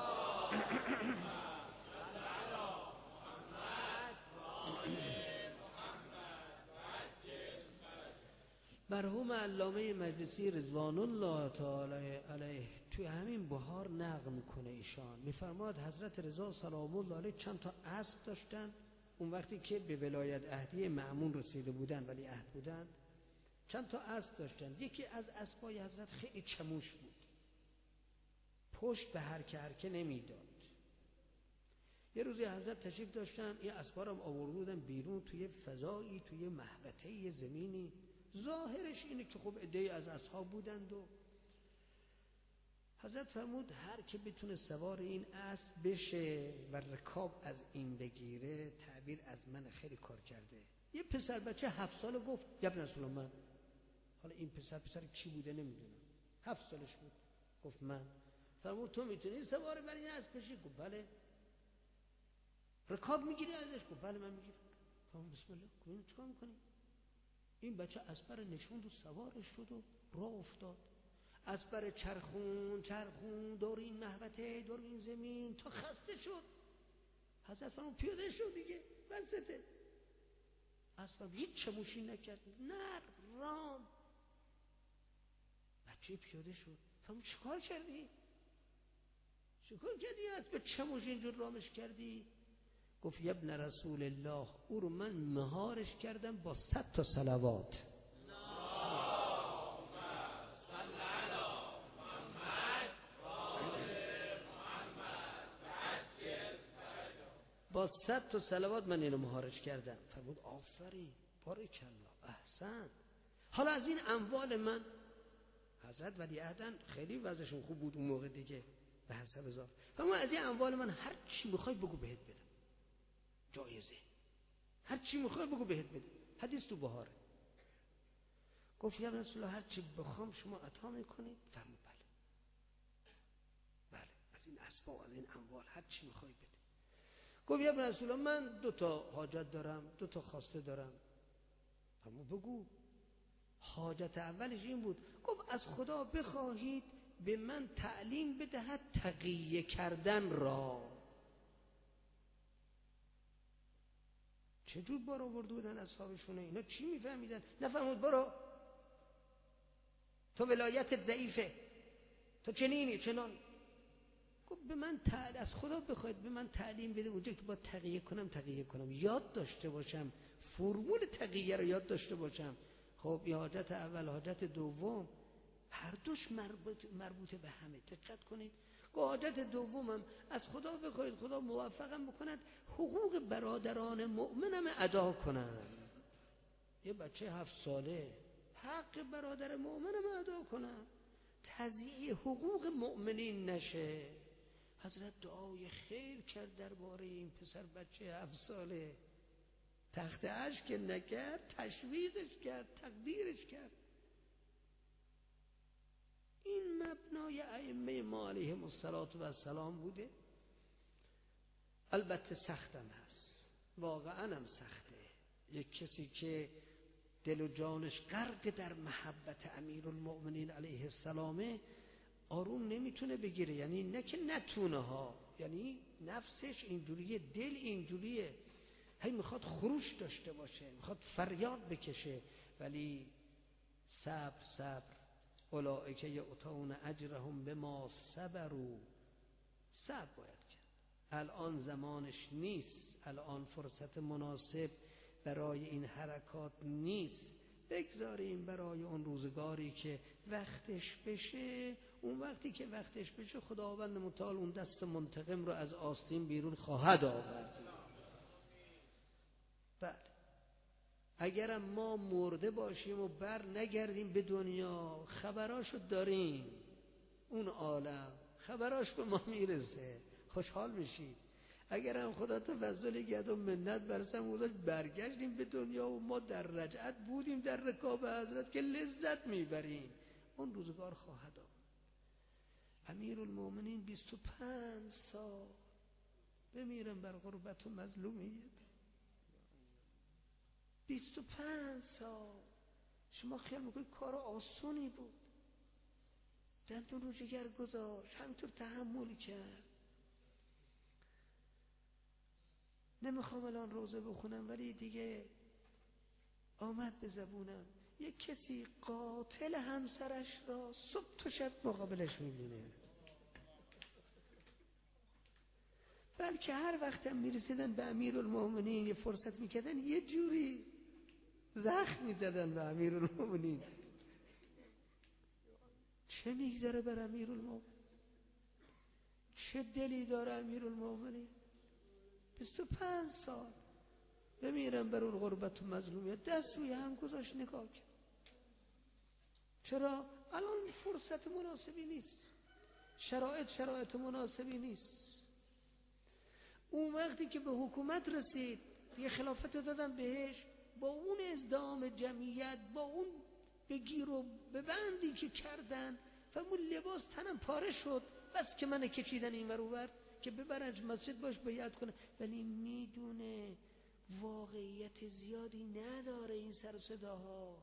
مرحوم علامه مجلسی رضوان الله تعالی علیه توی همین بهار نقل میکنه، ایشان میفرماد حضرت رضا سلام الله علیه چند تا اسب داشتن اون وقتی که به ولایت عهدی مأمون رسیده بودن، ولی عهد بودن، چند تا اسب داشتن. یکی از اسبای حضرت خیلی چموش بود، پشت به هر که هر که نمیداد. یه روزی حضرت تشریف داشتن، این اسبا رو آورده بودن بیرون توی فضایی، توی محوطه زمینی، ظاهرش اینه که خب عده‌ای از اصحاب بودند و حضرت فرمود هر که بتونه سوار این اسب بشه و رکاب از این بگیره تعبیر از من خیلی کار کرده. یه پسر بچه هفت ساله گفت یا ابن رسول من، حالا این پسر پسر کی بوده نمیدونم، هفت سالش بود، گفت من. فرمود تو میتونی سوار بر این اسب بشی؟ گفت بله. رکاب میگیری ازش؟ گفت بله من میگیرم. فرمود بسم الله. گفت اینو چیکار میکنی؟ این بچه اسبر نشوند و سوارش شد و راه افتاد. اسبر چرخون چرخون دور این محوطه، دور این زمین تا خسته شد. حضرت فرمود پیاده شد دیگه، بسته. اسبر هیچ چموشی نکرد، نر رام. بچه پیاده شد. فرمود چیکار کردی؟ چیکار کردی اسب چموش اینجور رامش کردی؟ گفت یا ابن رسول الله او رو من مهارش کردم با صد تا صلوات. با صد تا صلوات من اینو مهارش کردم. فرمود آفرین، بارک الله، احسن. حالا از این اموال من، حضرت ولیعهدن خیلی وضعشون خوب بود اون موقع دیگه به حسب ظرف، فرمود از این اموال من هر چی میخوای بگو بهت بدم، جایزه، هر چی میخوای بگو بهت بدم. حدیث تو بهاره. گفت یا رسول الله هر چی بخوام شما عطا میکنید؟ فرمود بله بله، از این اسباب از این اموال هر چی میخوای بده. گفت یا رسول الله من دو تا حاجت دارم، دو تا خواسته دارم. فرمود بگو. حاجت اولش این بود، گفت از خدا بخواهید به من تعلیم بدهد تقیه کردن را. چجور بار آورده بودن اصحابشونه؟ اینا چی میفهمیدن؟ نفرمود برو تو ولایت ضعیفه، تو چنینی چنان. گفت به من تعلیم، از خدا بخواید به من تعلیم بده اونجا که با تقیه کنم تقیه کنم، یاد داشته باشم، فرمول تقیه رو یاد داشته باشم. خب این حاجت اول، حاجت دوم هر دوش مربوط مربوطه به همه. دقت کنید. حاجت دومم از خدا بخواید خدا موفقم بکند حقوق برادران مؤمنم ادا کنم. یه بچه هفت ساله حق برادر مؤمنم ادا کنم، تضییع حقوق مؤمنین نشه. حضرت دعای خیر کرد درباره این پسر بچه هفت ساله، تخت اشک نکرد، تشویقش کرد، تقدیرش کرد. این این مبنای ائمه ما علیهم السلام بوده. البته سختم هست، واقعا هم سخته. یک کسی که دل و جانش غرق در محبت امیرالمؤمنین علیه السلامه آروم نمیتونه بگیره. یعنی نه که نتونه ها، یعنی نفسش اینجوریه، دل اینجوریه، هی میخواد خروش داشته باشه، میخواد فریاد بکشه، ولی صبر صبر اولئک یؤتون اجرهم بما صبروا. صبر باید کرد. الان زمانش نیست، الان فرصت مناسب برای این حرکات نیست. بگذاریم برای اون روزگاری که وقتش بشه. اون وقتی که وقتش بشه خداوند متعال اون دست منتقم رو از آستین بیرون خواهد آورد. بله، اگرم ما مرده باشیم و بر نگردیم به دنیا، خبراشو داریم، اون عالم خبراش به ما میرسه، خوشحال میشید. اگرم خدا تفضل کرد و منت برسم گذاشت برگشتیم به دنیا و ما در رجعت بودیم در رکاب حضرت که لذت میبریم، اون روزگار خواهد آمد. امیرالمؤمنین بیست و پنج سال بمیرن بر غربت و مظلومیت. بیست و پنج سال شما خیال میکنید کار آسونی بود؟ دندون رو جگر گذاشت، همینطور تحمل کرد. نمیخوام الان روزه بخونم ولی دیگه آمد به زبونم. یک کسی قاتل همسرش را صبح تا شب مقابلش میبینه، بلکه هر وقتم میرسیدن به امیرالمؤمنین یه فرصت میکردن یه جوری زخم میزدن به امیرالمؤمنین. چه میگذره بر امیرالمؤمنین؟ چه دلی داره امیرالمؤمنین؟ بیست و پنج سال بمیرم بر اون غربت و مظلومیت، دست روی هم گذاشت نگاه کرد. چرا؟ الان فرصت مناسبی نیست، شرایط شرایط مناسبی نیست. اون وقتی که به حکومت رسید، یه خلافت دادن بهش، با اون ازدحام جمعیت، با اون بگیر و ببندی که کردن و اون لباس تنم پاره شد، بس که من کشیدن این ور اون ور که ببرنج مسجد باش بیعت کنه، ولی میدونه واقعیت زیادی نداره این سر و صداها.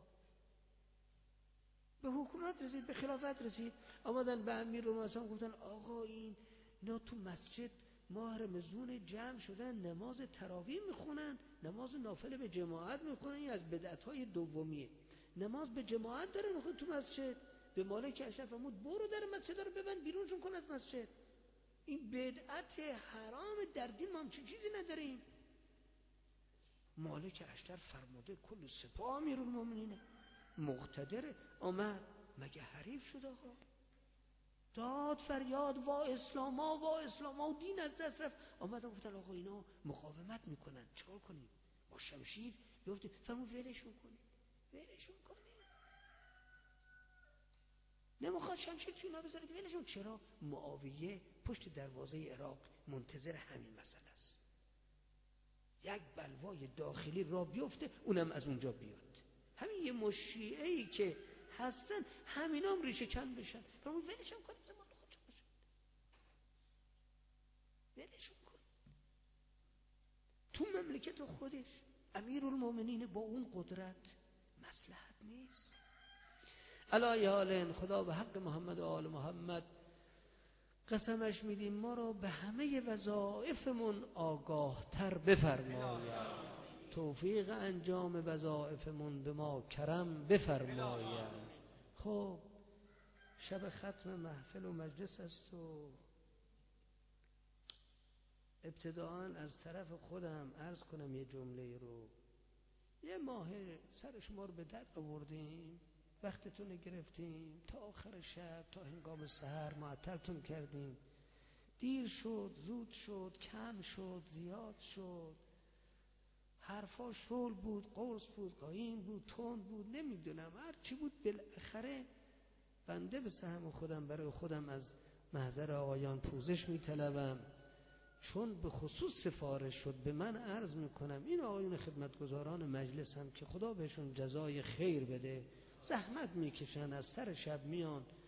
به حکومت رسید، به خلافت رسید، آمدن به امیرالمؤمنین گفتن آقا این اینا تو مسجد ماه رمضان جمع شدن نماز تراویح میخونن، نماز نافله به جماعت میخونن، این از بدعت‌های دومیه. نماز به جماعت داره میخونه تو مسجد. به مالک اشرف فرمود برو در مسجد رو ببند بیرونشون کن از مسجد. این بدعت حرام در دین، ما هم چه چیزی نداریم. مالک اشتر فرموده کل سپاه امیرالمؤمنینه، مقتدره، آمد مگه حریف شد آقا؟ داد فریاد وا اسلاما وا اسلاما و دین از دست رفت. آمدن گفتن آقا اینا مقاومت میکنن، چیکار کنیم؟ با شمشیر بیفتیم. فرمود ولشون کنید، ولشون کنید، نمیخواد شمشیر تو اینا بذارید، ولشون. چرا؟ معاویه پشت دروازه عراق منتظر همین مسئله است، یک بلوای داخلی را بیفته اونم از اونجا بیاد. همین یه مشیعه‌ای که هستن همینام ریشه کن بشن. فرمود ولشون کنید، زمان خودشون بشن، ولشون کن. تو مملکت خودش امیرالمؤمنین با اون قدرت مصلحت نیست. علای حال خدا به حق محمد و آل محمد قسمش میدیم ما را به همه وظایفمون آگاه تر بفرماید، توفیق انجام وظایفمون به ما کرم بفرماید. خب شب ختم محفل و مجلس است و ابتداءً از طرف خودم عرض کنم یه جمله رو. یه ماه سر شما رو به درد آوردیم، وقتتون گرفتیم، تا آخر شب تا هنگام سحر معطلتون کردیم، دیر شد، زود شد، کم شد، زیاد شد، حرفا شل بود، قرص بود، قایم بود، تند بود، نمیدونم هر چی بود. بالاخره بنده به سهم خودم برای خودم از محضر آقایان پوزش میطلبم، چون به خصوص سفارش شد به من عرض میکنم این آقایون خدمتگزاران مجلس هم که خدا بهشون جزای خیر بده، زحمت میکشن، از سر شب میان،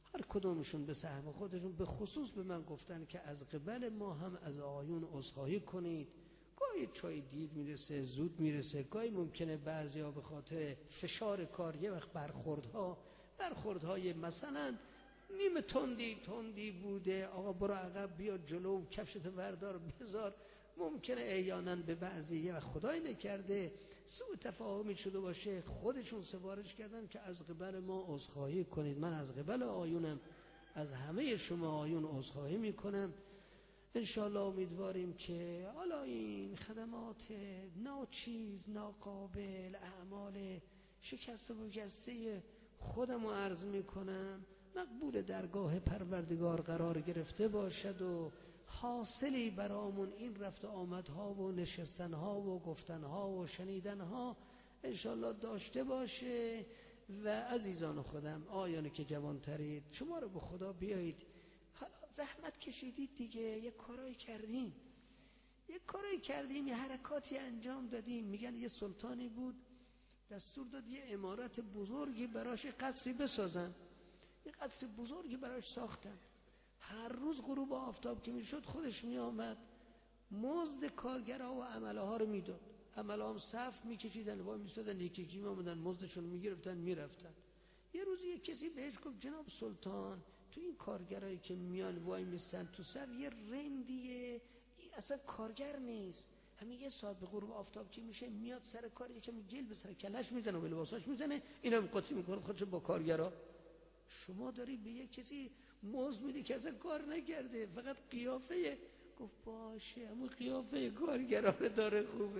هر کدومشون به سهم خودشون به خصوص به من گفتن که از قبل ما هم از آقایون عذرخواهی کنید. گاهی چای دیر میرسه، زود میرسه، گاهی ممکنه بعضیا به خاطر فشار کار یه وقت برخوردها برخوردهای مثلا نیمه تندی تندی بوده، آقا برو عقب بیا جلو، کفشت بردار بذار، ممکنه احیانا به بعضی یه وقت خدای نکرده سوء تفاهمی شده باشه، خودشون سفارش کردن که از قبل ما عذرخواهی کنید. من از قبل آیونم از همه شما آیون عذرخواهی میکنم. انشاءالله امیدواریم که حالا این خدمات ناچیز ناقابل اعمال شکست و بگسته خودم رو عرض میکنم مقبول درگاه پروردگار قرار گرفته باشد و حاصلی برامون این رفت آمدها و نشستنها و گفتنها و شنیدنها انشاءالله داشته باشه. و عزیزان خودم آیانی که جوانترید شما رو به خدا بیایید، زحمت کشیدید دیگه، یک کارایی کردیم یک کارایی کردیم یه حرکاتی انجام دادیم. میگن یه سلطانی بود دستور داد یه عمارت بزرگی براش قصری بسازن، یه قصر بزرگی براش ساختن. هر روز غروب آفتاب که میشد خودش میآمد مزد کارگرها و عمله ها رو میداد. عمله هم صف میکشیدن وای میستادن یکی یکی میآمدن مزدشون میگرفتن میرفتن. یه روزی یک کسی بهش گفت جناب سلطان تو این کارگرایی که میان وای میستن تو صف یه رندیه، این اصلا کارگر نیست، همین یه ساعت به غروب آفتاب که میشه میاد سر کار یکم گل به سر کلش میزنه و به لباساش میزنه، اینا قاطی میکنه خودش با کارگرا. شما داری به یک کسی مزد میدی که اصلا کار نکرده، فقط قیافه. گفت باشه همون قیافه کارگرا رو داره خوبه،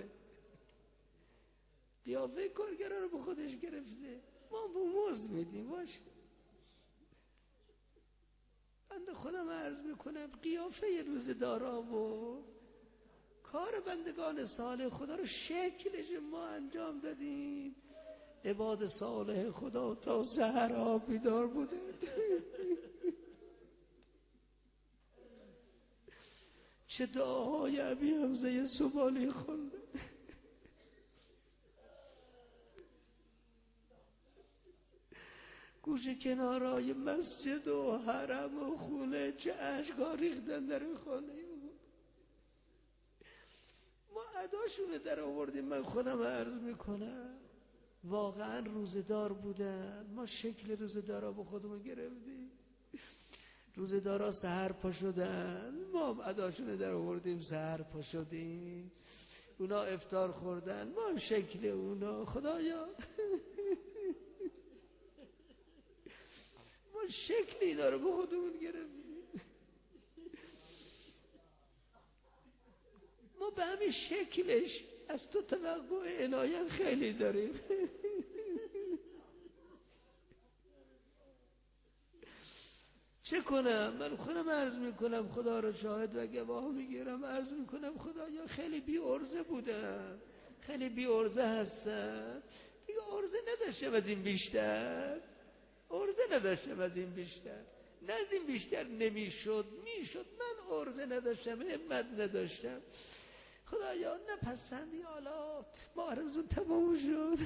قیافه کارگرا رو به خودش گرفته، ما به مزد میدیم. باشه بنده خودم عرض میکنم قیافه روزدارا و کار بندگان صالح خدا رو شکلش ما انجام دادیم. عباد صالح خدا تا سحرها بیدار بوده. چه دعاهای ابی حمزه سبالی خونده، گوشه کنارای مسجد و حرم و خونه چه اشک‌ها ریختن در خانه ما. اداشونه در آوردیم. من خودم عرض میکنم واقعا روزدار بودن، ما شکل روزدارا به خودمون گرفتیم. روزدارا سحر پا شدن، ما هم اداشونه در آوردیم سحر پا شدیم. اونا افطار خوردن، ما هم شکل اونا. خدایا ما شکل اینا رو به خودمون گرفتیم. ما به همین شکلش از تو توقع عنایت خیلی داریم. چه کنم؟ من خودم عرض میکنم خدا رو شاهد و گواه میگیرم، عرض میکنم خدایا خیلی بی عرضه بودم، خیلی بی عرضه هستم دیگه. عرضه نداشتم از این بیشتر، عرضه نداشتم از این بیشتر، نه از این بیشتر نمیشد میشد. من عرضه نداشتم، همت نداشتم. خدایا نپسندی حالات، ما آرزو تمام شد.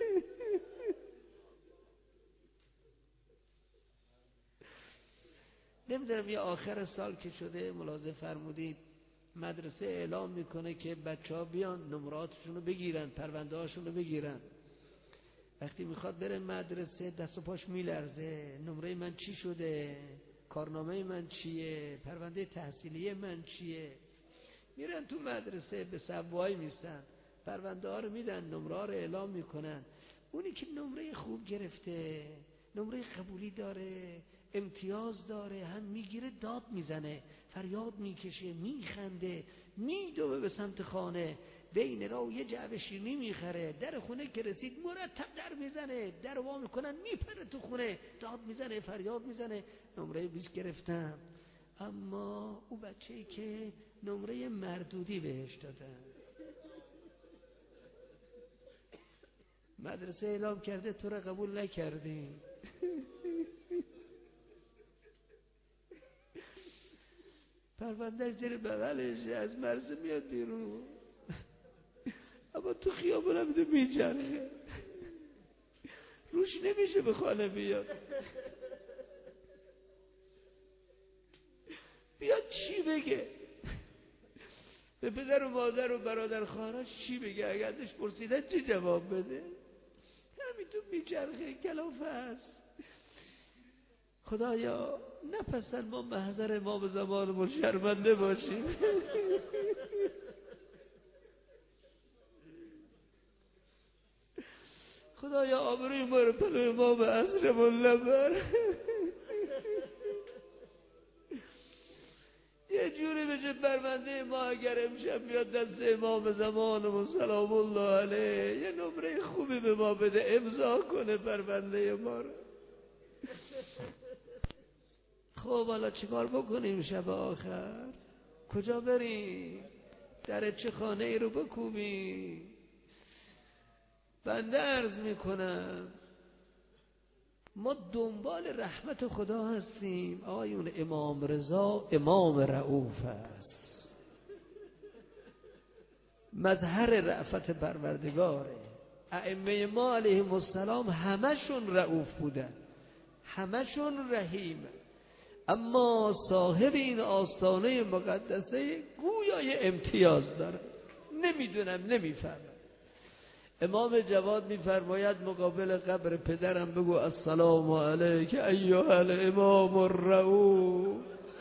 نمیدونم یه آخر سال که شده ملاحظه فرمودید مدرسه اعلام میکنه که بچه ها بیان نمراتشون رو بگیرن، پرونده هاشون رو بگیرن. وقتی میخواد بره مدرسه دست و پاش میلرزه، نمره من چی شده، کارنامه من چیه، پرونده تحصیلی من چیه. میرن تو مدرسه به صفوای میستن، پرونده ها رو میدن، نمره ها رو اعلام میکنن. اونی که نمره خوب گرفته، نمره قبولی داره، امتیاز داره، هم میگیره داد میزنه، فریاد میکشه، میخنده، میدوه به سمت خانه، بین راه یه جعبه شیرینی میخره، در خونه که رسید مرتب در میزنه، در وا میکنن میپره تو خونه، داد میزنه، فریاد میزنه نمره بیست گرفتم. اما او بچه‌ای که نمره مردودی بهش دادن، مدرسه اعلام کرده تو را قبول نکردیم. پروندهش زیر بغلش از مرزه میاد بیرون، اما تو خیابون هم میجرخه، روش نمیشه به خانه بیاد. بیاد چی بگه؟ به پدر و مادر و برادر خواهرش چی بگه؟ اگر ازش پرسیدن چی جواب بده؟ همینطور میچرخه کلافه است. خدایا نپسند ما محضر امام زمانمون شرمنده باشیم. خدایا آبروی ما رو پلو امام عصرمون نبر. یه جوری بشه پرونده ما اگر امشب بیاد دست امام زمانمون سلام الله علیه یه نمره خوبی به ما بده، امضا کنه پرونده ما رو. خب حالا چیکار بکنیم شب آخر؟ کجا بریم؟ در چه خانه ای رو بکوبیم؟ بنده عرض میکنم ما دنبال رحمت خدا هستیم. آیون امام رضا امام رؤوف است، مظهر رأفت پروردگاره. ائمه ما علیهم السلام همشون رؤوف بودن، همشون رحیم، اما صاحب این آستانه مقدسه گویا یه امتیاز داره. نمیدونم، نمیفهمم. امام جواد میفرماید مقابل قبر پدرم بگو السلام علیک ایها الامام الرؤوف.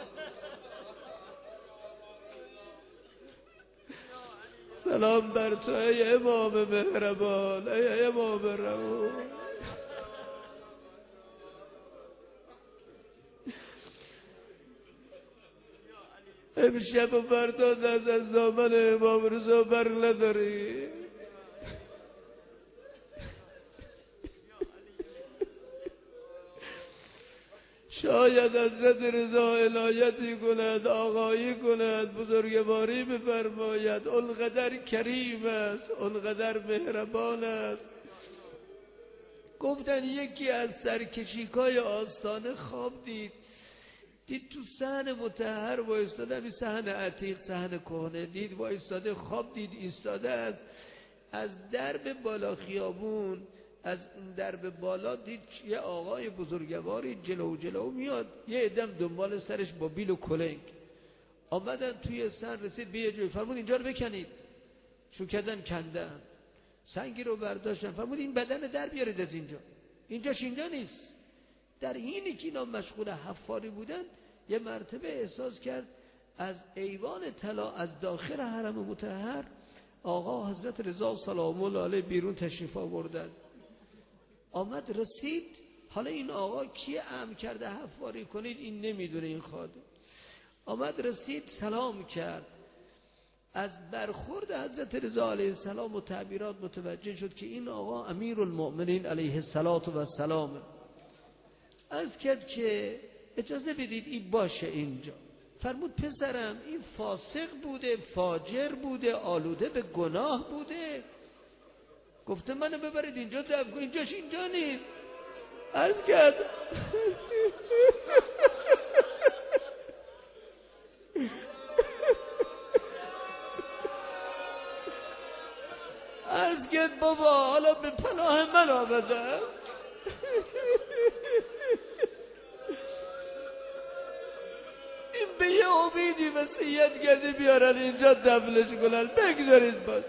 سلام بر تو ای امام مهربان، ای امام رؤوف. امشب و فردا دست از دامن امام رضا بر نداری. شاید حضرت رضا عنایتی کند، آقایی کند، بزرگواری بفرماید. اونقدر کریم است، اونقدر مهربان است. گفتن یکی از سرکشیکای آستانه خواب دید، دید تو صحن مطهر وایستاده، این صحن عتیق، صحن کهنه، دید وایستاده، خواب دید ایستاده است. از درب بالا خیابون، از اون درب بالا دید یه آقای بزرگواری جلو جلو میاد، یه عدم دنبال سرش با بیل و کلنگ. آمدن توی صحن، رسید به یه جای، فرمود اینجا رو بکنید. شو کردن کندن، سنگی رو برداشتن، فرمود این بدن در بیارید از اینجا، اینجاش اینجا نیست. در اینی که اینا مشغول حفاری بودن، یه مرتبه احساس کرد از ایوان طلا از داخل حرم مطهر آقا حضرت رضا سلام الله علیه بیرون تشریف آوردن. آمد رسید، حالا این آقا کیه امر کرده حفاری کنید این نمیدونه، این خادم. آمد رسید سلام کرد، از برخورد حضرت رضا علیه السلام و تعبیرات متوجه شد که این آقا امیرالمؤمنین علیه السلام. از کرد که اجازه بدید این باشه اینجا. فرمود پسرم این فاسق بوده، فاجر بوده، آلوده به گناه بوده، گفته منو ببرید اینجا دفع کن، اینجاش اینجا نیست. از کرد از کرد بابا حالا به پناه من آمدن. این به یه امیدی وصیت کرده بیارن اینجا دفنش کنن، بگذارید باز.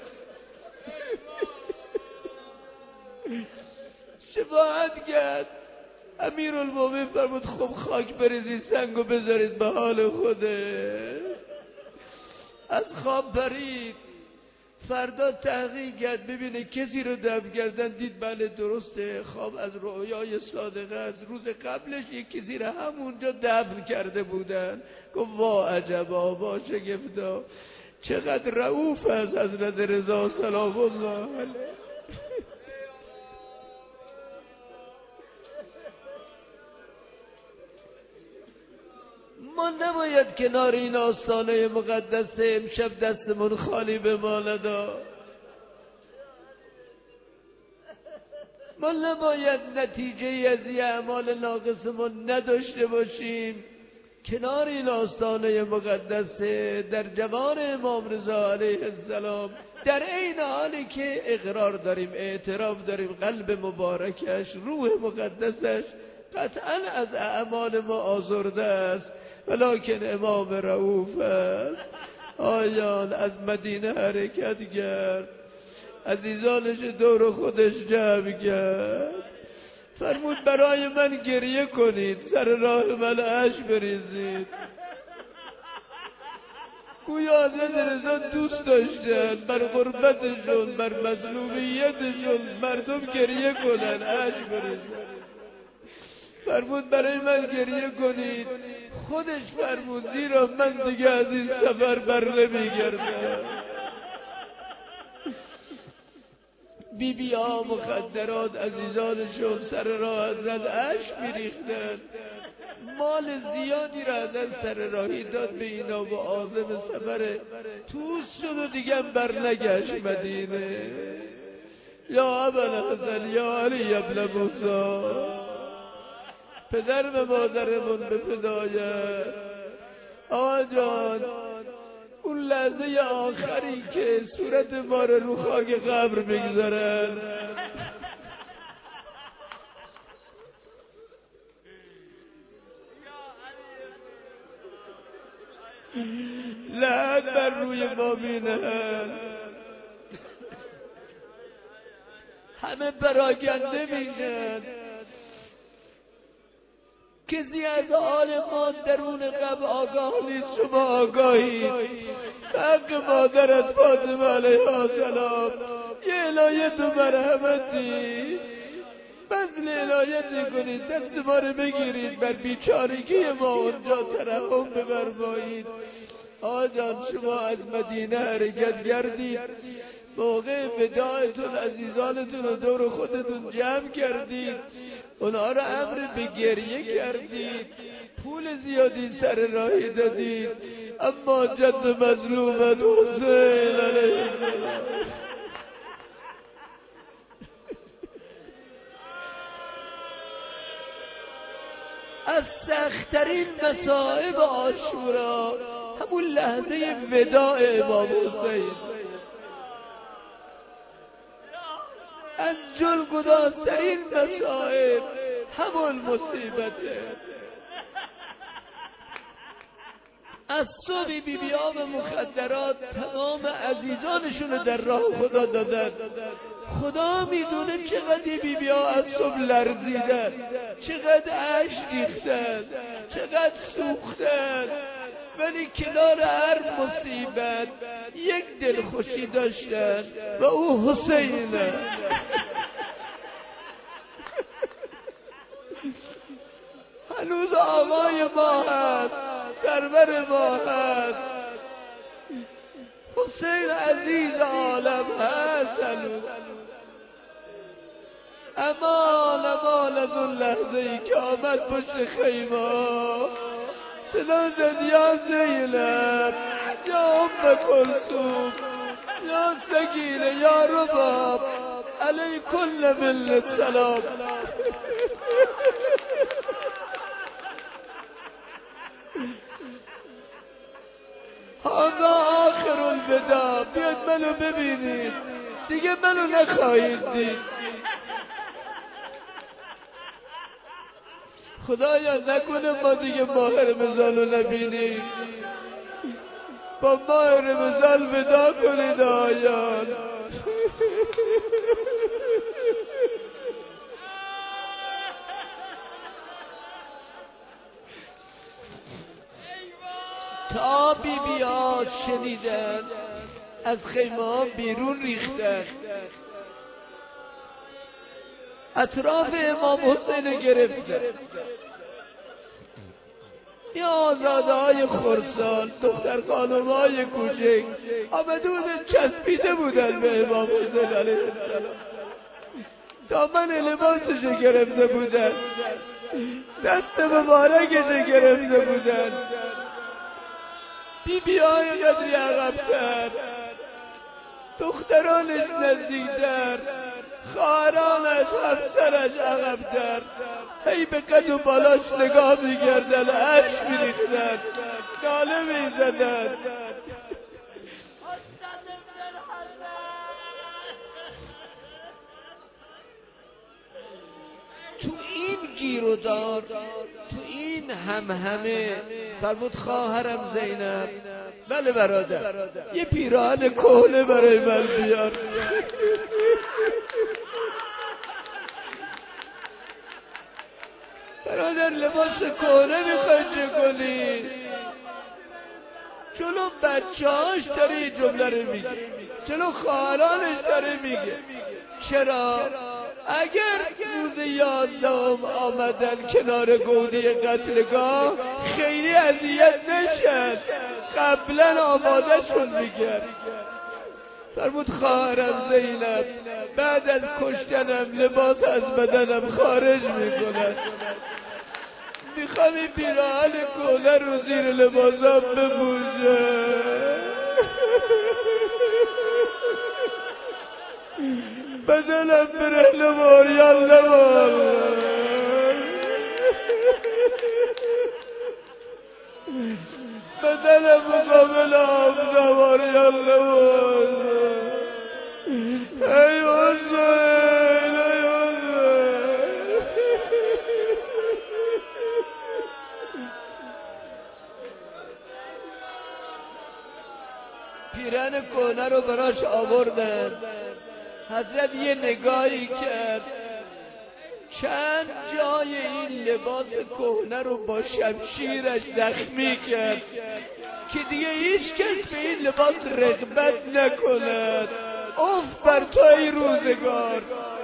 شفاعت کرد. امیرالمومنین فرمود خب خاک بریزید، سنگو بذارید به حال خوده. از خواب پرید، فردا تحقیق کرد ببینه کسی رو دفن کردن، دید بله درسته، خواب از رؤیای صادقه است، روز قبلش یک کسی رو همونجا دفن کرده بودن. گفت وا عجبا، وا شگفتا، چقدر رؤوف است حضرت رضا سلام الله علیه. ما نباید کنار این آستانه مقدس امشب دستمون خالی بماند. ما نباید نتیجه از این اعمال ناقصمون نداشته باشیم. کنار این آستانه مقدس در جوار امام رضا علیه السلام، در این حالی که اقرار داریم، اعتراف داریم قلب مبارکش، روح مقدسش قطعا از اعمال ما آزرده است، ولیکن امام رؤوف است. آیان از مدینه حرکت کرد، عزیزانش دور خودش جمع کرد، فرمود برای من گریه کنید، سر راه من اشک بریزید. گویا حضرت رضا دوست داشتن بر غربتشون، بر مظلومیتشون مردم گریه کنن، اشک بریزن. فرمود برای من گریه کنید، خودش فرمود زیرا من دیگه از این سفر بر نمیگردم. بی بی ها مخدرات عزیزانشون سر راه حضرت اشک میریختن، مال زیادی را حضرت سر راهی داد به اینا و عازم سفر توس شد و دیگه بر نگشت مدینه. یا ابوالحسن یا علی ابن موسی، پدر و مادرمون به فدایت. آقا جان اون لحظه آخری که صورت ما رو رو خاک قبر بگذارن، لعنت بر روی ما بینن، همه پراکنده میشن. کسی از حال ما درون قبر آگاه نیست، شما آگاهید. حق مادرت فاطمه علیها السلام یه عنایت و مرحمتی، بذل عنایتی کنید، دست ما رو بگیرید، بر بیچارگی ما اونجا ترحم بفرمایید. آقا جان شما از مدینه حرکت کردید، موقع وداعتون عزیزانتون رو دور خودتون جمع کردید، اونها رو امر به گریه کردید، پول زیادی سر راهی دادید، اما جد مظلومت حسین علیه السلام از سخت‌ترین مصائب عاشورا همون لحظه وداع امام حسین، از جلگدازترین مصائب همون مصیبته. از صبح بی بی ها و مخدرات تمام عزیزانشون رو در راه خدا دادن. خدا میدونه چقدر بی بی ها از صبح لرزیدن، چقدر اشک ریختن، چقدر سوختن، ولی کنار هر مصیبت یک دلخوشی داشتن و او حسینه. هنوز آقای ما هست، سرور ما هست، حسین عزیز عالم هست هنوز. امان امان از اون لحظه ای که آمد پشت خیمه، صدا زد یا زینب، یا ام کلثوم، یا سکینه، یا رباب، علی کل ملت سلام. هذا آخر الوداع، بیاد منو ببینید، دیگه منو نخواهید دید. خدایا نکنه ما دیگه ماه رمضان رو نبینیم، با ماه رمضان ودا کنید آیان. تا بی بی ها شنیدن از خیمه ها بیرون ریختن، اطراف امام حسین گرفتن. یا آزاده های خرسان، دختر خانم های کوچک آمده بودن چسبیده بودن به امام حسین علیه السلام، دامن لباسش گرفته بودن، دست مبارکش گرفته بودن. بی بی های قدری عقب‌تر، دخترانش نزدیکتر، خواهرانش، همسرش عقب‌تر، هی به قد و بالاش نگاه می‌کردن، اشک می‌ریختن، ناله می‌زدن. تو این گیر و دار تو این هم همه فرمود خواهرم زینب بله برادر یه پیراهن کهنه برای من بیار. برادر لباس کهنه میخوای چه کنی؟ جلو بچه‌هاش داره این جمله رو میگه، جلو خواهرانش داره میگه. چرا؟ اگر روز یازدهم آمدن کنار گودی قتلگاه خیلی اذیت نشد، قبلا آماده شون میگه. فرمود خواهرم زینب بعد از کشتنم لباس از بدنم خارج میکنن، میخوام این پیراهن کهنه رو زیر لباسم بپوشه. بدنم برهنه ماریان نمال، بدنم مقابل آب نماریان نمال. ای حسین ای حسین. پیرن کهنه رو براش آوردن. حضرت یه نگاهی کرد، چند جای این لباس کهنه رو با شمشیرش زخمی کرد که دیگه هیچ کس به این لباس رغبت نکند. اف بر تو ای روزگار.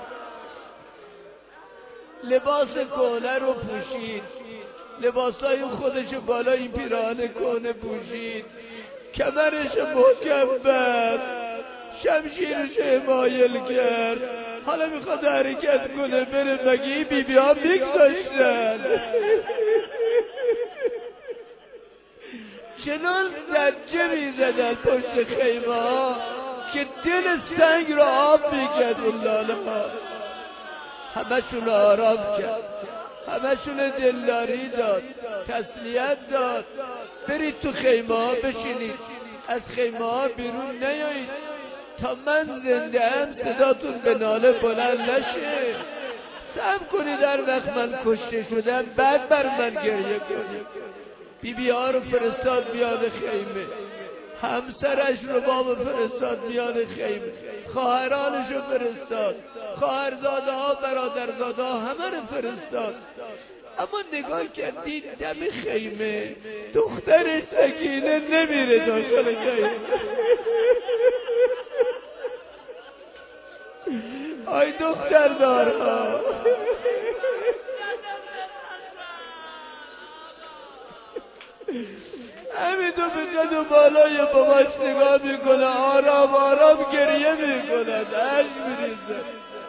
لباس کهنه رو پوشید، لباسای خودش بالا این پیراهن کهنه پوشید، کمرش محکم بست، شمشیرش مایل کرد. حالا میخواد حرکت کنه بره، مگه این بی بی ها میگذاشتن؟ چنان زجه میزدن پشت خیمه ها که دل سنگ را آب میکرد. اون لاله ها همشون آرام کرد، همشون دلداری داد، تسلیت داد. برید تو خیمه ها بشینید، از خیمه ها بیرون نیایید تا من زنده هم صداتون به ناله بلند نشه. صبر کنید در وقت من کشته شدم بعد بر من گریه کنید. بی بی ها رو فرستاد بیاد خیمه، همسرش رو باب فرستاد بیاد خیمه، خواهرانش رو فرستاد، خواهرزاده ها برادرزاده ها همه رو فرستاد. اما نگاه کردید دم خیمه دختر سکینه نمیره داخل خیمه. آی دختردارها، همینطور به قد و بالای باباش نگاه میکنه، آرام آرام گریه میکنه، اشک میریزه.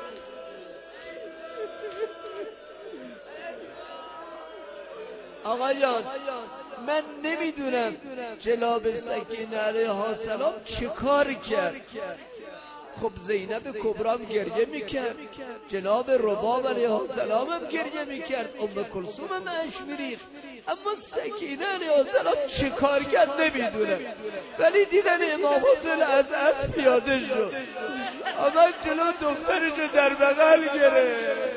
آقایان من نمیدونم جناب سکینه علیها السلام چه کار کرد. خب زینب کبرام گریه میکرد، جناب رباب علیها السلام هم گریه میکرد، ام کلثوم هم اشک میریخت، اما سکینه علیها السلام چه کار کرد نمیدونم. ولی دیدن امام حسین از اسب پیاده شد، آمد جلو دخترشو در بغل گرفت.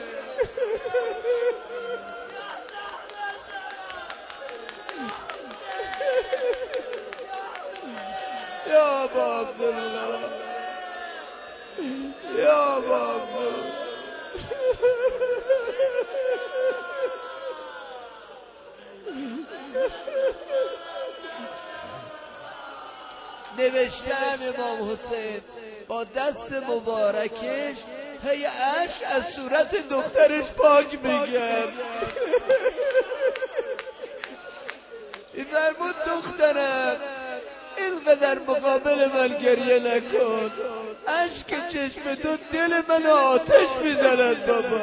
یا باب عبدالله، یا باب نوشتن امام حسین با دست مبارکش هی اشک از صورت دخترش پاک میگرد. این فرمود دخترم اینقدر مقابل من گریه نکن، اشک چشم تو دل من آتش میزند بابا.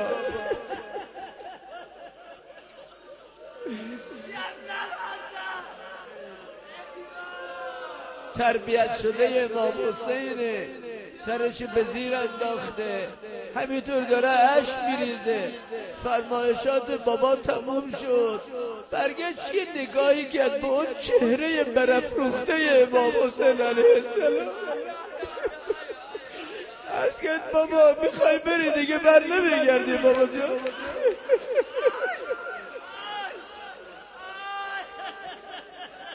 تربیت شده امام حسینه، سرش به زیر انداخته، همینطور داره اشک میریزه. فرمایشات بابا تموم شد، برگشت یه نگاهی کرد به اون چهره برافروخته امام حسین علیه السلام. از گفت بابا میخوای بری دیگه بر نمیگردی بابا جان.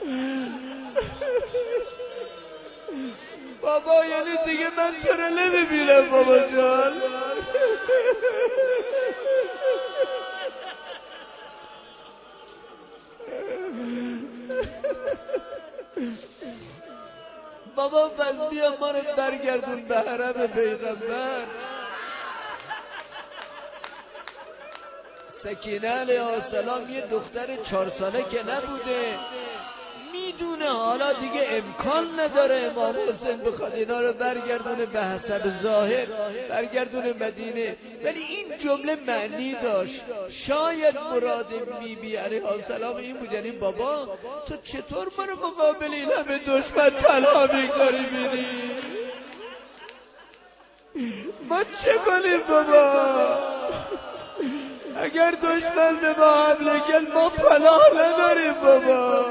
بابا یعنی دیگه من چرا نمیبینم بابا جان؟ بابا پس بیا ما رو برگردون به حرم پیغمبر. سکینه علیه السلام یه دختر چهار ساله که نبوده، میدونه حالا دیگه امکان نداره امام حسین بخواد اینا رو برگردونه به حسب ظاهر، برگردونه مدینه، ولی این جمله معنی داشت. شاید مراد بیبی علیه السلام این بود، یعنی بابا تو چطور ما رو مقابل این همه دشمن تنها میگذاری؟ ما چه کنیم بابا؟ اگر دشمن به ما حمله کرد ما پناه نداریم بابا.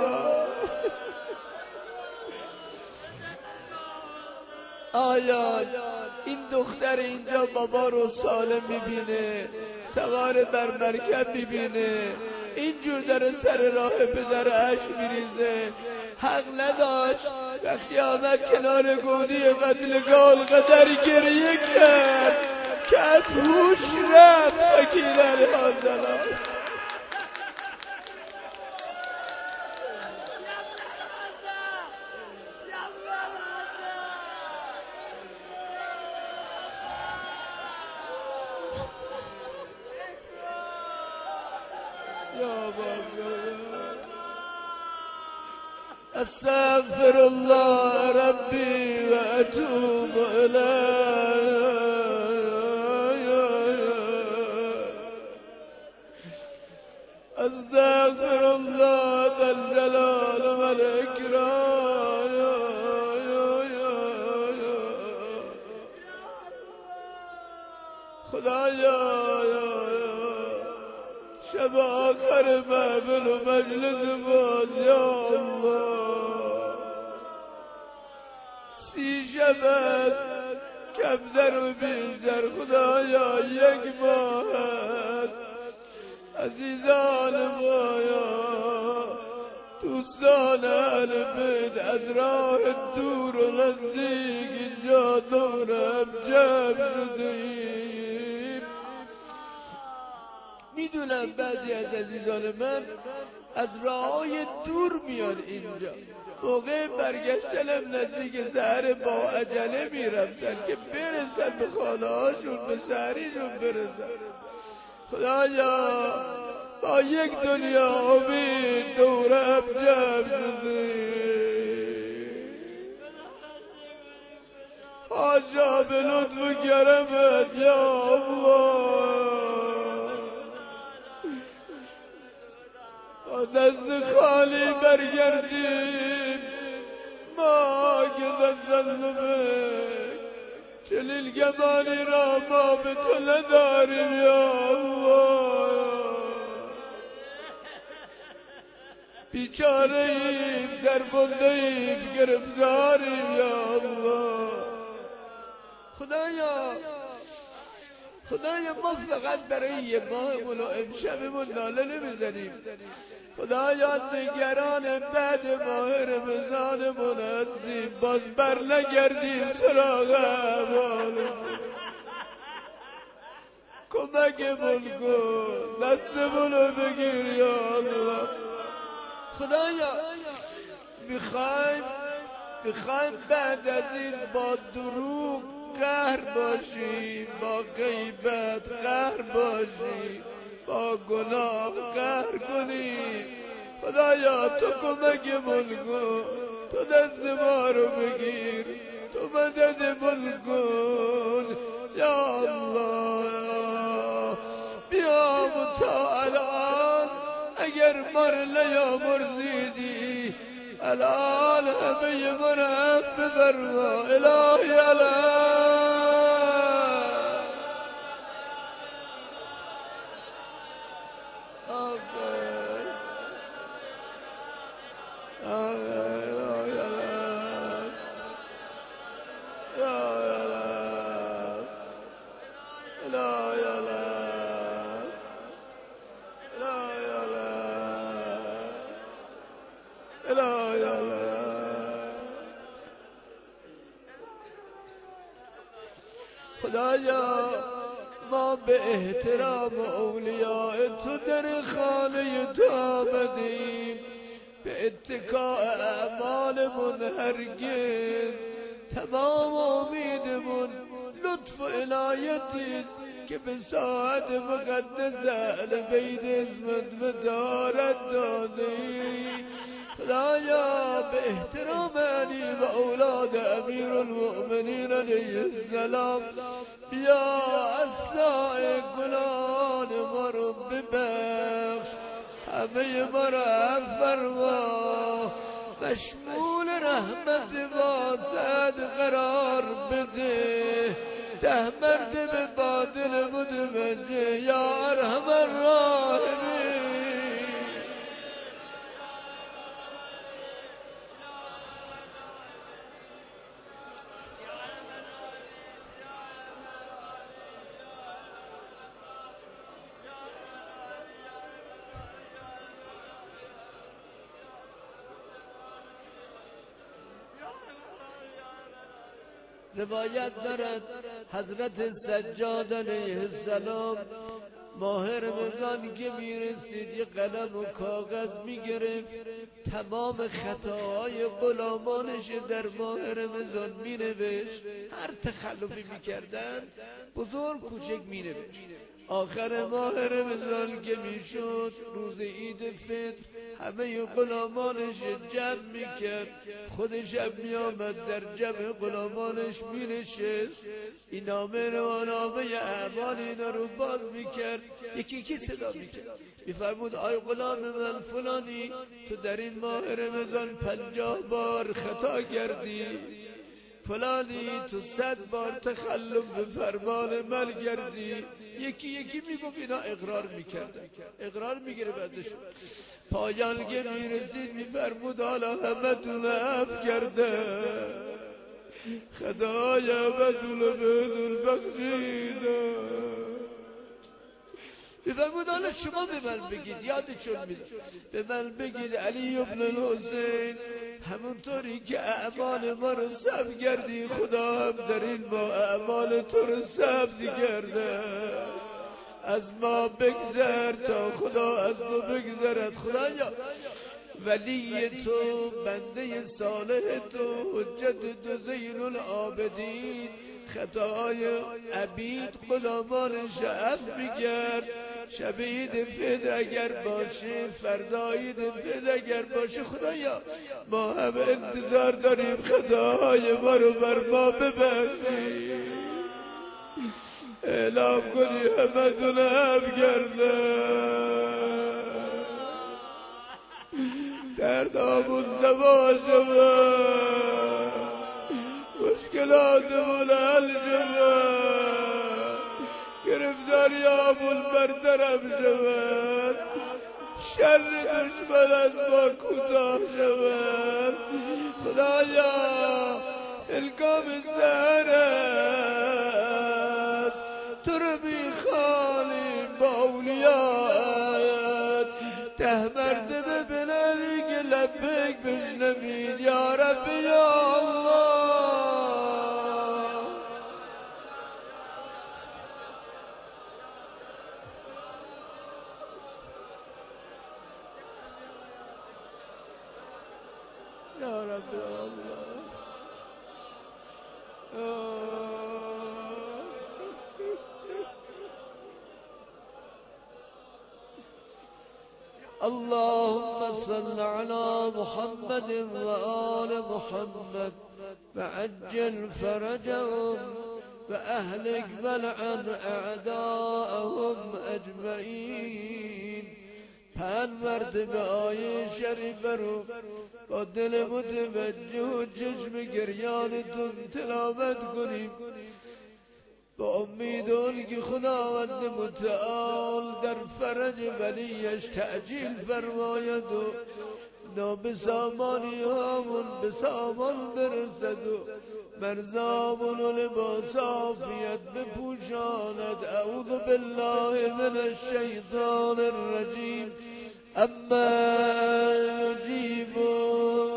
آیا این دختر اینجا بابا رو سالم میبینه، سوار بر مرکب میبینه، اینجور در سر راه پدرش میریزه؟ حق نداشت وقتی آمد کنار گودی قتلگاه قدر گریه کرد که از هوش رفت سکینه علیه السلام. استغفر الله ربي واتوب اليه. استغفر الله ذا الجلال والاكرام. خدایا شب آخر محفل و مجلس باز یا الله، سی شب است کمتر و بیشتر خدایا یک ماه است. عزیزان مایا دوستان اهل بیت از راه دور و نزدیک اینجا دورم جمع شدیم. میدونم بعضی از عزیزان من از راههای دور میان اینجا، موقع برگشتنم نزدیک سحر با عجله میرفتن که برسن به خانه هاشون، به شهریشون برسن. خدایا با یک دنیا امید دورم جمع شدیم. حاجا به لطف و کرمت یا الله دست خالی برگردیم، ما که تسلمه چلیل گمانی را ما به تو نداریم یا الله. بیچاره ایم، دربنده ایم، گرفتاریم یا الله. خدایا خدایا ما فقط برای یه ماهمون و امشبمون ناله نمیزنیم. خدایا نگران بعد ماه رمضانمون هستیم، باز بر نگردیم سراغ اعمالمون. کمکمون کن، دستمونو بگیر یا الله. خدایا میخوایم میخوایم بعد از این با دروغ قهر باشیم، با غیبت قهر باشیم، با گناه قهر کنیم. خدایا تو کمکمون کن، تو دست ما رو بگیر، تو مددمون کن یا الله. بیا تا الان اگر مر یا مرزیدی الان همه من هم بفرما الهی الان. لا خدایا ما به احترام اولیاء تو در خانه تو آمدیم، به اتکاء اعمالمون هرگز تمام امیدمون لطف و عنایتیست که به ساعت مقدس اهل بیت اسمت بدارت دادی. خدایا به احترام علی و اولاد امیر المؤمنین علیه السلام بیا عصای گلان ما رو ببخش، همه ما را عفو فرما، مشمول رحمت واسعت قرار بده، ده مرتبه باطل متوجه یا ارحم الراحمین. روایت دارد حضرت سجاد علیه السلام ماه رمضان که میرسید یه قلم و کاغذ میگرفت، تمام خطاهای غلامانش در ماه رمضان مینوشت، هر تخلفی میکردن بزرگ کوچک مینوشت. آخر ماه رمضان که میشد روز عید فطر همه غلامانش جمع میکرد، خودش هم میامد در جمع غلامانش مینشست، این نامه رو نامه اعمال اینا رو باز میکرد، یکی یکی صدا میکرد، میفرمود آی غلام من فلانی تو در این ماه رمضان پنجاه بار خطا کردی، فلانی تو صد بار تخلف به فرمان من کردی. یکی یکی میگفت اینا اقرار میکردن، اقرار میگیره بعدش پایان که میرسید میفرمود حالا همه تون عفو کرده، خدای همه تون بدون بخشیده. میفرمود حالا شما به من بگید، یادشون میده به من بگید علی ابن الحسین همونطوری که اعمال ما رو ثبت کردی خدا هم در این ما اعمال تو رو ثبت کرده، از ما بگذر تا خدا از تو بگذرد. خدایا ولی تو بنده صالح تو حجت تو زین العابدین خطاهای عبید غلامانش عفو می‌کرد، شب عید فطر اگر باشه فردا عید فطر اگر باشه خدایا ما هم انتظار داریم خطاهای ما رو بر ما ببخشی، اعلام کنی همه دون عفو کرده، در نامون زوا شود، مشکلاتمون حل شود، گرفتاریامون برطرف شود، شر دشمن از ما کوتاه شود. خدایا الگام سحر است تو رو میخوانیم با اولیاءت، ده مرتبه بلندی که لبیک بشنوید یا رب یا الله. یا رب اللهم صل على محمد وآل محمد وعجل فرجهم وأهلك ملعن أعداءهم أجمعين. پنج مرتبه آیه شریفه رو با دل متوجه و چشم گریانتون تلاوت کنیم با امید اون که خداوند متعال در فرج ولیش تعجیل فرماید و نابسامانی هامون به سامان برسد و مرزامون و لباس عافیت بپوشاند. اعوذ بالله من الشیطان الرجیم. اما یجیب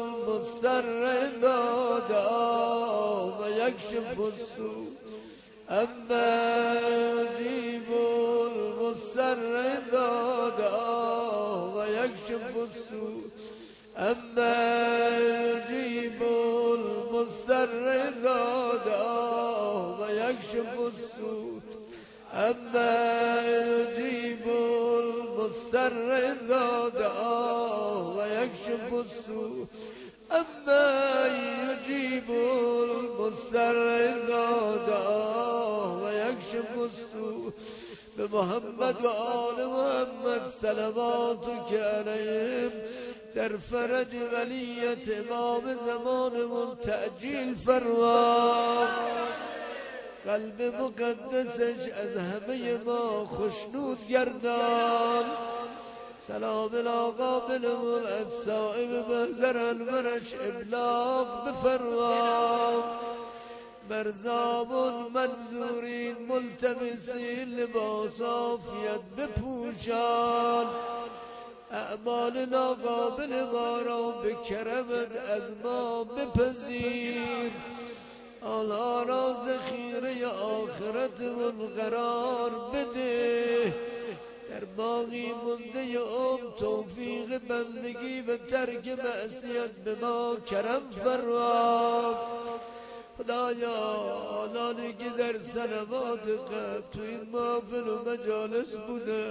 المضطر اذا دعا و یکشف السوء اما یجیب المضطر اذا دعا و یکشف السوء اما یجیب المضطر اذا دعا و یکشف السوء اما یجیب المضطر اذا دعا و یکشف السوء اما یجیب المضطر اذا دعا و یکشف السوء. به محمد و آل محمد صلواتک علیهم در فرج ولیت امام زمانمون تعجیل فرما. قلب مقدسش از همه ما خشنود گردان. سلام القابلمون از صاحب محضر انورش ابلاغ بفرما. مرزامون منظورین ملتمسین لباس عافیت بپوشان. اعمال ناقابل ما را به کرمت از ما بپذیر. آنها را ذخیره آخرتمون قرار بده. در باقی مونده عمر توفیق بندگی و ترک معصیت به ما کرم فرما. خدایا آنانی که در سنوات قبل تو این محفل و مجالس بوده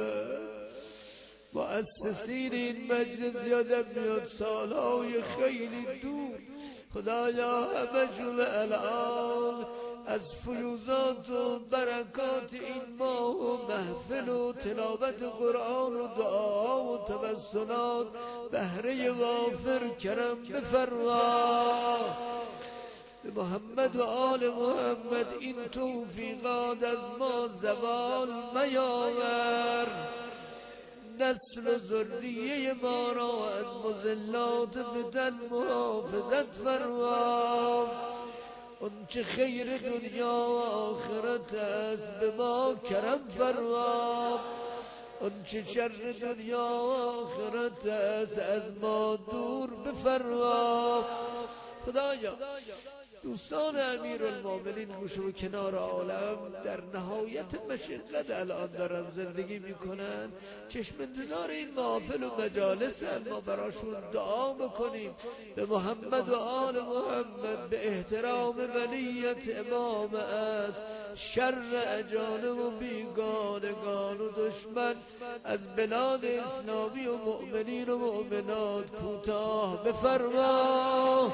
مؤسسین این مجلس یادم میاد سالهای خیلی دور، خدایا همشون الان از فیوزات و برکات این ماه و محفل و تلاوت قرآن و دعا و توسلات بهره وافر کرم بفرما. محمد و آل محمد این توفیقات از ما زوال میاور. نسل و ذریه ما را از مضلات فتن محافظت فرما. اون چه خیر دنیا و آخرت است به ما کرم فرما. اون چه شر دنیا و آخرت است از ما دور بفرما. خدایا دوستان امیرالمومنین گوشه و کنار عالم در نهایت مشقت الان دارن زندگی میکنن، چشم انتظار این محافل و مجالس ما براشون دعا بکنیم. به محمد و آل محمد به احترام ولیت امام است شر اجانب و بیگانگان و دشمن از بلاد اسلامی و مؤمنین و مؤمنات کوتاه بفرما.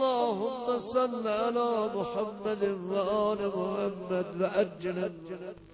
اللهم صل على محمد و آل محمد و عجل